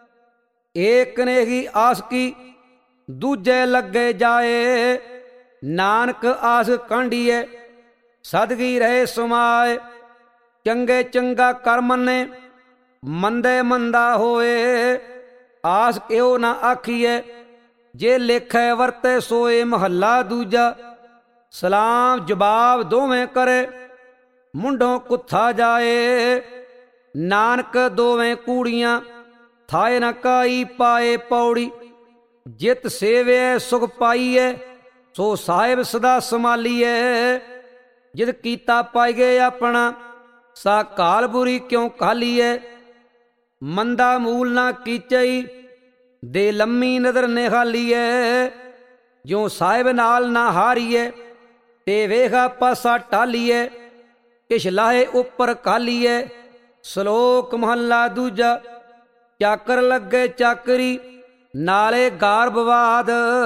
ਏਕ ਨੇ ਹੀ ਆਸ ਕੀ ਦੂਜੇ ਲੱਗੇ ਜਾਏ। ਨਾਨਕ ਆਸ ਕਾਂਢੀਐ ਸਦਗੀ ਰਹੇ ਸਮਾਏ। ਚੰਗੇ ਚੰਗਾ ਕਰ ਮੰਨੇ ਮੰਦੇ ਮੰਦਾ ਹੋਏ। ਆਸ ਕਿਉ ਨਾ ਆਖੀਐ ਜੇ ਲੇਖੈ ਵਰਤੇ ਸੋਏ। ਮਹੱਲਾ ਦੂਜਾ। ਸਲਾਮ ਜਵਾਬ ਦੋਵੇਂ ਕਰੇ ਮੁੰਡੋਂ ਕੁੱਥਾ ਜਾਏ। ਨਾਨਕ ਦੋਵੇਂ ਕੂੜੀਆਂ ਥਾਏ ਨ ਕਾਈ ਪਾਏ। ਪੌੜੀ ਜਿਤ ਸੇਵਿਐ ਸੁਖ ਪਾਈਐ ਸੋ ਸਾਹਿਬ ਸਦਾ ਸੰਭਾਲੀਐ। ਜਿਤ ਕੀਤਾ ਪਾਈਏ ਆਪਣਾ ਸਾ ਕਾਲ ਬੁਰੀ ਕਿਉ ਕਾਲੀਐ। ਮੰਦਾ ਮੂਲ ਨਾ ਕੀਚਈ ਦੇ ਲੰਮੀ ਨਦਰ ਨਿਹਾਲੀਐ। ਜਿਉ ਸਾਹਿਬ ਨਾਲ ਨਾ ਹਾਰੀਐ ਤੇ ਵੇਖਾ ਪਾਸਾ ਟਾਲੀਐ। ਕਿਛ ਲਾਹੇ ਉੱਪਰ ਕਾਲੀਐ। ਸ਼ਲੋਕ ਮਹੱਲਾ ਦੂਜਾ। ਚਾਕਰ ਲੱਗੇ ਚਾਕਰੀ ਨਾਲੇ ਗਾਰ ਬਵਾਦ।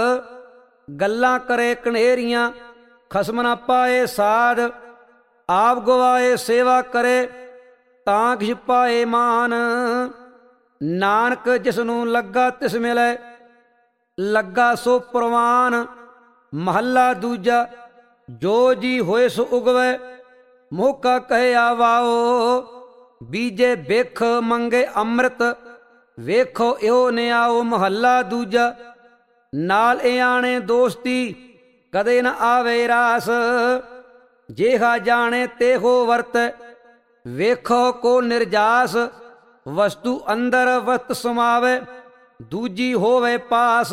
ਗੱਲਾਂ ਕਰੇ ਕਨੇਰੀਆਂ ਖਸਮ ਨਾ ਪਾਏ ਸਾਧ। ਆਪ ਗਵਾਏ ਸੇਵਾ ਕਰੇ ਤਾਂ ਕਿਛ ਪਾਏ ਮਾਨ। ਨਾਨਕ ਜਿਸ ਨੂੰ ਲੱਗਾ ਤਿਸ ਮਿਲੇ ਲੱਗਾ ਸੋ ਪ੍ਰਵਾਨ। ਮਹੱਲਾ ਦੂਜਾ। ਜੋ ਜੀ ਹੋਏ ਸੋ ਉਗਵੇ ਮੋਕਾ ਕਹਿਆ ਵਾਓ। ਬੀਜੇ ਬਿਖ ਮੰਗੇ ਅੰਮ੍ਰਿਤ ਵੇਖੋ ਇਹੋ ਨਿਆਓ। ਮਹੱਲਾ ਦੂਜਾ। ਨਾਲ ਇਆਣੇ ਦੋਸਤੀ ਕਦੇ ਨ ਆਵੇ ਰਾਸ। ਜੇਹਾ ਜਾਣੇ ਤੇਹੋ ਵਰਤ ਵੇਖੋ ਕੋ ਨਿਰਜਾਸ। ਵਸਤੂ ਅੰਦਰ ਵਸਤ ਸਮਾਵੇ ਦੂਜੀ ਹੋਵੇ ਪਾਸ।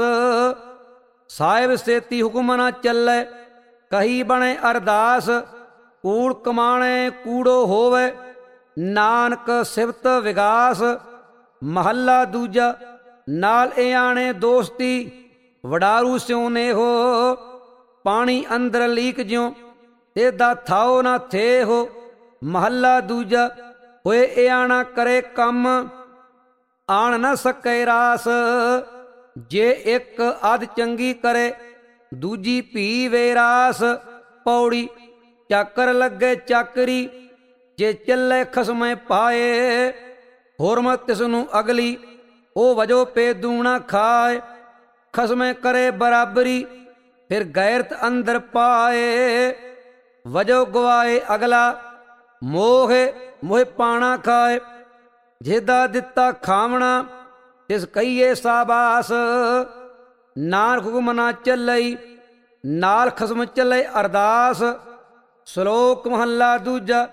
ਸਾਹਿਬ ਸੇਤੀ ਹੁਕਮ ਨਾ ਚੱਲੇ ਕਹੀ ਬਣੇ ਅਰਦਾਸ। ਕੂੜ ਕਮਾਣੇ ਕੂੜੋ ਹੋਵੇ ਨਾਨਕ ਸਿਫਤ ਵਿਗਾਸ। ਮਹੱਲਾ ਦੂਜਾ। ਨਾਲ ਇਆਣੇ ਦੋਸਤੀ ਵਡਾਰੂ ਸਿਉ ਨੇਹੋ। ਪਾਣੀ ਅੰਦਰ ਲੀਕ ਜਿਉ ਤੇਦਾ ਥਾਓ ਨਾ ਥੇ ਹੋ। ਮਹੱਲਾ ਦੂਜਾ। ਹੋਏ ਇਆਣਾ ਕਰੇ ਕੰਮ ਆਣ ਨਾ ਸਕੇ ਰਾਸ। ਜੇ ਇੱਕ ਅਧ ਚੰਗੀ ਕਰੇ ਦੂਜੀ ਭੀ ਵੇਰਾਸ। ਪੌੜੀ ਚਾਕਰ ਲੱਗੇ ਚਾਕਰੀ ਜੇ ਚੱਲੇ ਖਸਮੇ ਪਾਏ। ਹੁਰਮ ਤਿਸ ਨੂੰ ਅਗਲੀ ਉਹ ਵਜੋ ਪੇ ਦੂਣਾ ਖਾਏ। ਖਸਮੇ ਕਰੇ ਬਰਾਬਰੀ ਫਿਰ ਗੈਰਤ ਅੰਦਰ ਪਾਏ। ਵਜੋ ਗਵਾਏ ਅਗਲਾ ਮੋਹੇ ਮੋਹ ਪਾਣਾ ਖਾਏ। ਜਿਹਦਾ ਦਿੱਤਾ ਖਾਵਣਾ ਤਿਸ ਕਹੀਏ ਸਾਬਾਸ। ਨਾਨਕ ਹੁਕਮ ਨਾ ਚੱਲਈ ਨਾਲ ਖਸਮ ਚੱਲੇ ਅਰਦਾਸ। ਸ਼ਲੋਕ ਮਹੱਲਾ ਦੂਜਾ।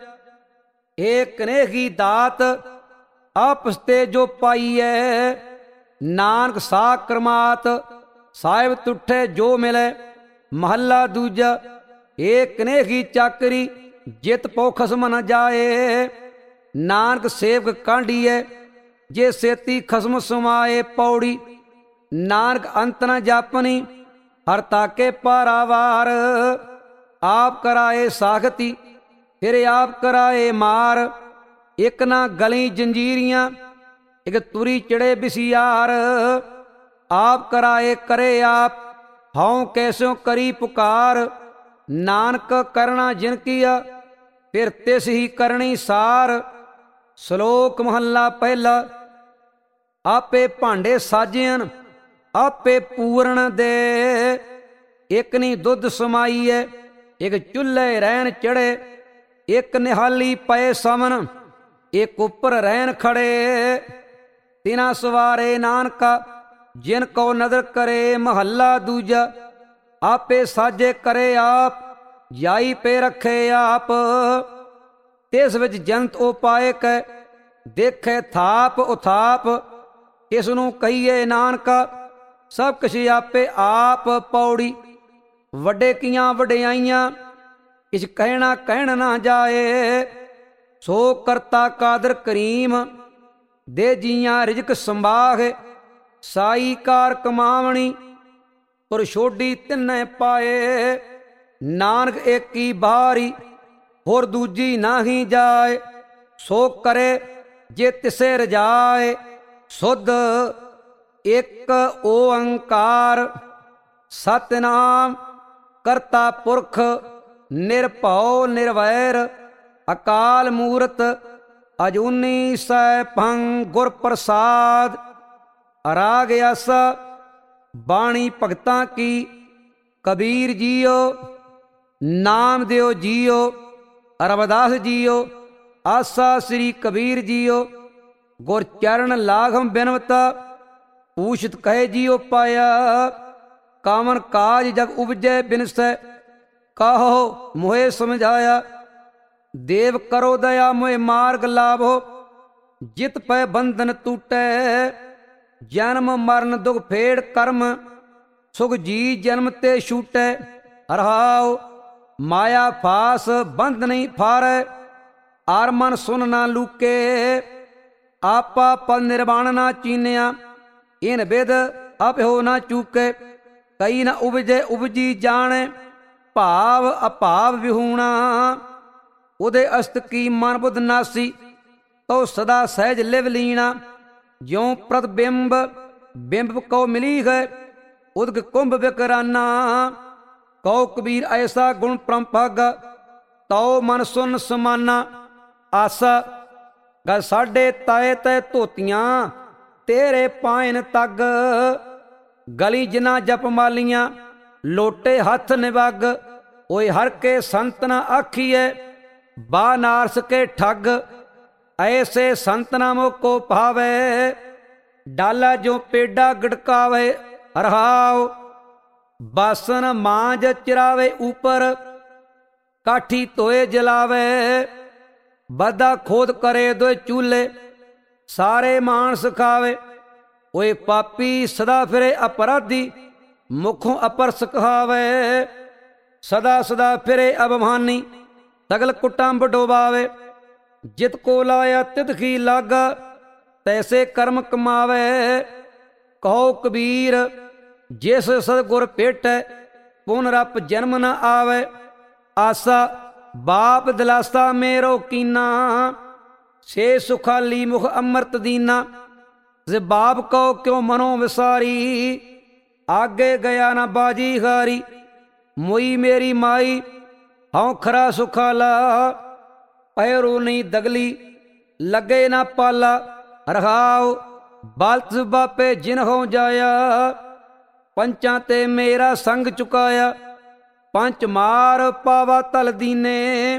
ਏਕ ਨੇਹੀ ਦਾਤ ਆਪਸ ਤੇ ਜੋ ਪਾਈਐ। ਨਾਨਕ ਸਾ ਕਰਮਾਤ ਸਾਹਿਬ ਤੁਠੇ ਜੋ ਮਿਲੇ। ਮਹੱਲਾ ਦੂਜਾ। ਏਕ ਨੇਹੀ ਚਾਕਰੀ ਜਿਤ ਪੋ ਖਸਮ ਨ ਜਾਏ। ਨਾਨਕ ਸੇਵਕ ਕਾਂਢੀਐ ਜੇ ਸੇਤੀ ਖਸਮ ਸਮਾਏ। ਪੌੜੀ ਨਾਨਕ ਅੰਤ ਨ ਜਾਪਨੀ ਹਰ ਤਾਕੇ ਪਾਰਾਵਾਰ। ਆਪ ਕਰਾਏ ਸਾਖਤੀ ਫਿਰ ਆਪ ਕਰਾਏ ਮਾਰ। ਇੱਕ ਨਾ ਗਲੀ ਜੰਜੀਰੀਆਂ ਇੱਕ ਤੁਰੀ ਚੜੇ ਬਿਸਿਆਰ। ਆਪ ਕਰਾਏ ਕਰੇ ਆਪ ਹਉ ਕੈਸਿਓ ਕਰੀ ਪੁਕਾਰ। ਨਾਨਕ ਕਰਣਾ ਜਿਨ ਕੀਆ ਫਿਰ ਤਿਸ ਹੀ ਕਰਨੀ ਸਾਰ। ਸ਼ਲੋਕ ਮਹੱਲਾ ਪਹਿਲਾ। ਆਪੇ ਭਾਂਡੇ ਸਾਜਿਆਨ ਆਪੇ ਪੂਰਨ ਦੇ। ਇੱਕ ਨੀ ਦੁੱਧ ਸਮਾਈਐ ਇੱਕ ਚੁੱਲ੍ਹੇ ਰਹਿਣ ਚੜੇ। ਇੱਕ ਨਿਹਾਲੀ ਪਏ ਸਮਨ ਇੱਕ ਉੱਪਰ ਰਹਿਣ ਖੜੇ। ਤਿਨਾ ਸਵਾਰੇ ਨਾਨਕਾ ਜਿਨ ਕੋ ਨਦਰ ਕਰੇ। ਮਹੱਲਾ ਦੂਜਾ। ਆਪੇ ਸਾਜੇ ਕਰੇ ਆਪ ਜਾਈ ਪੇ ਰੱਖੇ ਆਪ। ਤਿਸ ਵਿੱਚ ਜੰਤ ਉਹ ਪਾਏ ਕੈ ਦੇਖੇ ਥਾਪ ਉਥਾਪ। ਇਸ ਨੂੰ ਕਹੀਏ ਨਾਨਕਾ ਸਭ ਕੁਛ ਆਪੇ ਆਪ। ਪੌੜੀ ਵੱਡੇ ਕੀਆਂ ਵਡਿਆਈਆਂ ਕਿਛ ਕਹਿਣਾ ਕਹਿਣ ਨਾ ਜਾਏ। ਸੋ ਕਰਤਾ ਕਾਦਰ ਕਰੀਮ ਦੇ ਜੀਆਂ ਰਿਜਕ ਸੰਭਾਗ। ਸਾਈ ਕਾਰ ਕਮਾਵਣੀ ਪਰ ਛੋਡੀ ਤਿੰਨੇ ਪਾਏ। ਨਾਨਕ ਏਕੀ ਬਾਰੀ ਹੋਰ ਦੂਜੀ ਨਾਹੀ ਜਾਏ। ਸੋ ਕਰੇ ਜੇ ਤਿਸੇ ਰਜਾਏ। ਸੁਧ ਇੱਕ ਓੰਕਾਰ ਸਤਿਨਾਮ ਕਰਤਾ ਪੁਰਖ ਨਿਰਭਉ ਨਿਰਵੈਰ ਅਕਾਲ ਮੂਰਤ ਅਜੂਨੀ ਸੈਭੰ ਗੁਰ ਪ੍ਰਸਾਦ। ਰਾਗ ਆਸਾ ਬਾਣੀ ਭਗਤਾਂ ਕੀ ਕਬੀਰ ਜੀਓ ਨਾਮ ਦਿਓ ਜੀਓ ਰਵਿਦਾਸ ਜੀਓ ਆਸਾ ਸ੍ਰੀ ਕਬੀਰ ਜੀਓ ਗੁਰ ਚਰਨ ਲਾਘਮ ਬਿਨਵਤਾ ਪੂਛਤ ਕਹੇ ਜੀਓ ਪਾਇਆ ਕਾਮਨ ਕਾਜ ਜਗ ਉਪਜੈ ਬਿਨਸੈ ਕਾਹੋ ਮੋਹਿ ਸਮਝਾਇਆ ਦੇਵ ਕਰੋ ਦਇਆ ਮੋਹਿ ਮਾਰਗ ਲਾਭੋ ਜਿਤ ਪੈ ਬੰਧਨ ਟੂਟੈ ਜਨਮ ਮਰਨ ਦੁਖ ਫੇੜ ਕਰਮ ਸੁਖ ਜੀ ਜਨਮ ਤੇ ਛੂਟੈ ਰਹਾਉ ਮਾਇਆ ਫਾਸ ਬੰਧ ਨਹੀਂ ਫਾਰੈ ਆਰ ਮਨ ਸੁਨ ਨਾ ਲੂਕੇ ਆਪਾ ਪਲ ਨਿਰਵਾਣ ਨਾ ਚੀਨਿਆ ਇਨ ਬਿਦ ਅਭਿਓ ਨਾ ਚੂਕੇ ਕਈ ਨਾ ਉਪਜੈ ਉਪਜੀ ਜਾਣੈ ਭਾਵ ਅਭਾਵ ਵਿਹੂਣਾ ਉਹਦੇ ਅਸਤ ਕੀ ਮਨ ਬੁੱਧ ਨਾਸੀ ਤੋ ਸਦਾ ਸਹਿਜ ਲਿਵ ਲੀਣਾ ਜਿਉ ਪ੍ਰਤਿਬਿੰਬ ਬਿੰਬ ਕੋ ਮਿਲੀ ਹੈ ਉਦਗ ਕੁੰਭ ਵਿਕਰਾਨਾ ਕਉ ਕਬੀਰ ਐਸਾ ਗੁਣ ਪਰੰਪਾਗ ਤਉ ਮਨ ਸੁਨ ਸਮਾਨਾ ਆਸਾ ਗ ਸਾਡੇ ਤਾਏ ਤੈ ਧੋਤੀਆਂ ਤੇਰੇ ਪਾਇਨ ਤੱਗ ਗਲੀ ਜਿਨਾ ਜਪ ਮਾਲੀਆਂ ਲੋਟੇ ਹੱਥ ਨਿਵਗ ਓਏ ਹਰ ਕੇ ਸੰਤ ਨਾ ਆਖੀਐ ਬਾ ਨਾਰਸ ਕੇ ਠੱਗ ਐਸੇ ਸੰਤ ਨਾ ਮੋਕੋ ਭਾਵੇ ਡਾਲਾ ਜੋ ਪੇਡਾ ਗੜਕਾਵੇ ਰਹਾਉ ਬਾਸਨ ਮਾਂਜ ਚਰਾਵੇ ਉਪਰ ਕਾਠੀ ਧੋਏ ਜਲਾਵੇ ਬਾਦਾ ਖੋਦ ਕਰੇ ਦੋਏ ਚੂਲੇ ਸਾਰੇ ਮਾਨਸ ਖਾਵੇ ਓਏ ਪਾਪੀ ਸਦਾ ਫਿਰੇ ਅਪਰਾਧੀ ਮੁਖੋਂ ਅਪਰਸ ਕਹਾਵੇ ਸਦਾ ਸਦਾ ਫਿਰੇ ਅਭਮਾਨੀ ਸਗਲ ਕੁਟੰਬ ਡੋਬਾਵੇ ਜਿਤ ਕੋ ਲਾਇਆ ਤਿਤ ਕੀ ਲਾਗਾ ਤੈਸੇ ਕਰਮ ਕਮਾਵੇ ਕਹੋ ਕਬੀਰ ਜਿਸ ਸਤਿਗੁਰ ਭੇਟੈ ਪੁਨਰਪ ਜਨਮ ਨ ਆਵੇ ਆਸਾ ਬਾਪ ਦਿਲਾਸਾ ਮੇਰੋ ਕੀਨਾ ਸੇ ਸੁਖਾਲੀ ਮੁਖ ਅੰਮ੍ਰਿਤ ਦੀਨਾ ਜੇ ਬਾਪ ਕਉ ਕਿਉ ਮਨੋ ਵਿਸਾਰੀ ਆਗੇ ਗਿਆ ਨਾ ਬਾਜੀ ਹਾਰੀ ਮੋਈ ਮੇਰੀ ਮਾਈ ਹਉ ਖਰਾ ਸੁਖਾਲਾ ਪੈਰੋ ਨਹੀਂ ਦਗਲੀ ਲੱਗੇ ਨਾ ਪਾਲਾ ਰਹਾਉ ਬਾਲਤ ਬਾਪੇ ਜਿਨ ਹੋ ਜਾਇਆ ਪੰਚਾਂ ਤੇ ਮੇਰਾ ਸੰਗ ਚੁਕਾਇਆ ਪੰਚ ਮਾਰ ਪਾਵਾ ਤਲ ਦੀਨੇ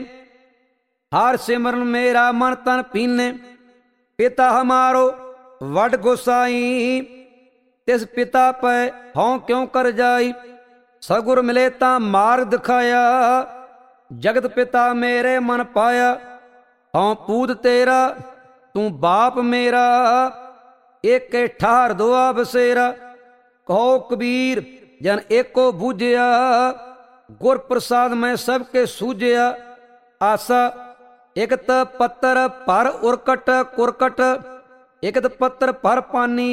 ਹਰ ਸਿਮਰਨ ਮੇਰਾ ਮਨ ਤਨ ਪੀਨੇ ਪਿਤਾ ਹਮਾਰੋ ਵਡ ਗੋਸਾਈ ਤਿਸ ਪਿਤਾ ਪੈ ਹਉ ਕਿਉ ਕਰ ਜਾਈ ਸਗੁਰ ਮਿਲੇ ਤਾਂ ਮਾਰਗ ਦਿਖਾਇਆ ਜਗਤ ਪਿਤਾ ਮੇਰੇ ਮਨ ਪਾਇਆ ਹਉ ਪੂਤ ਤੇਰਾ ਤੂੰ ਬਾਪ ਮੇਰਾ ਏਕੇ ਠਾਰ ਦੁਆ ਬਸੇਰਾ ਕਹੋ ਕਬੀਰ ਜਨ ਏਕੋ ਬੂਝਿਆ ਗੁਰ ਪ੍ਰਸਾਦ ਮੈਂ ਸਭ ਕੇ ਸੂਝਿਆ ਆਸਾ ਇਕਤ ਪੱਤਰ ਭਰ ਉਰਕਟ ਕੁਰਕਟ ਇਕਤ ਪੱਤਰ ਭਰ ਪਾਨੀ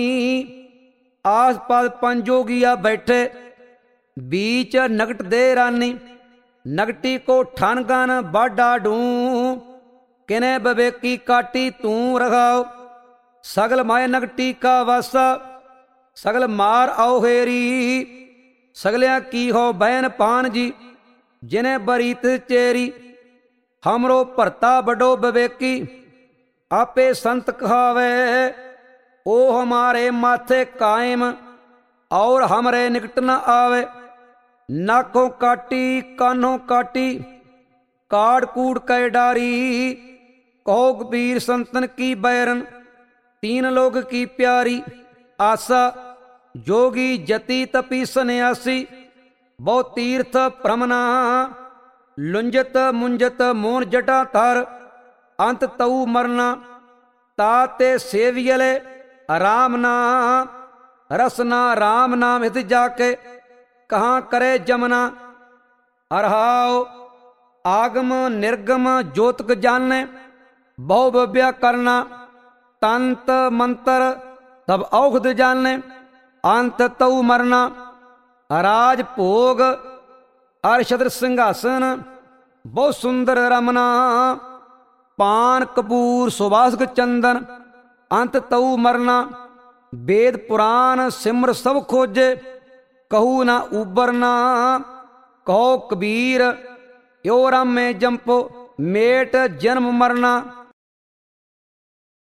ਆਸ ਪਾਸ ਪੰਜੋਗੀਆ ਬੈਠੇ बीच नगट दे रानी नगटी को ठान गान बाडा ढू किने बवेकी काटी तू रखाओ सगल माए नगटी का वासा सगल मार आओ हेरी सगलिया की हो बहन पान जी जिने बरीत चेरी हमरो भरता बडो बवेकी आपे संत कहावे ओ हमारे माथे कायम और हमरे निकट न आवे नाकों काटी कानों काटी काड़ कूड़ कै डारी कहो कबीर संतन की बैरन तीन लोग की प्यारी आसा जोगी जति तपी सन्यासी बहु तीर्थ भ्रमना लुंजत मुंजत मोन जटा तार अंत तऊ मरना ताते सेवियले राम ना रसना राम नाम हित जाके कहाँ करे जमना अरहाओ आगम निर्गम ज्योतक जाने बहु बव्या करना तंत मंत्र तब औषध जाने अंत तऊ मरना राज भोग अरशद्र सिंहासन बहु सुंदर रमना पान कपूर सुवासक चंदन अंत तऊ मरना वेद पुराण सिमर सब खोजे कहू ना उबरना ਕਹੋ ਕਬੀਰ, ਓ ਰਾਮੇ ਜੰਪੋ ਮੇਟ ਜਨਮ ਮਰਨਾ।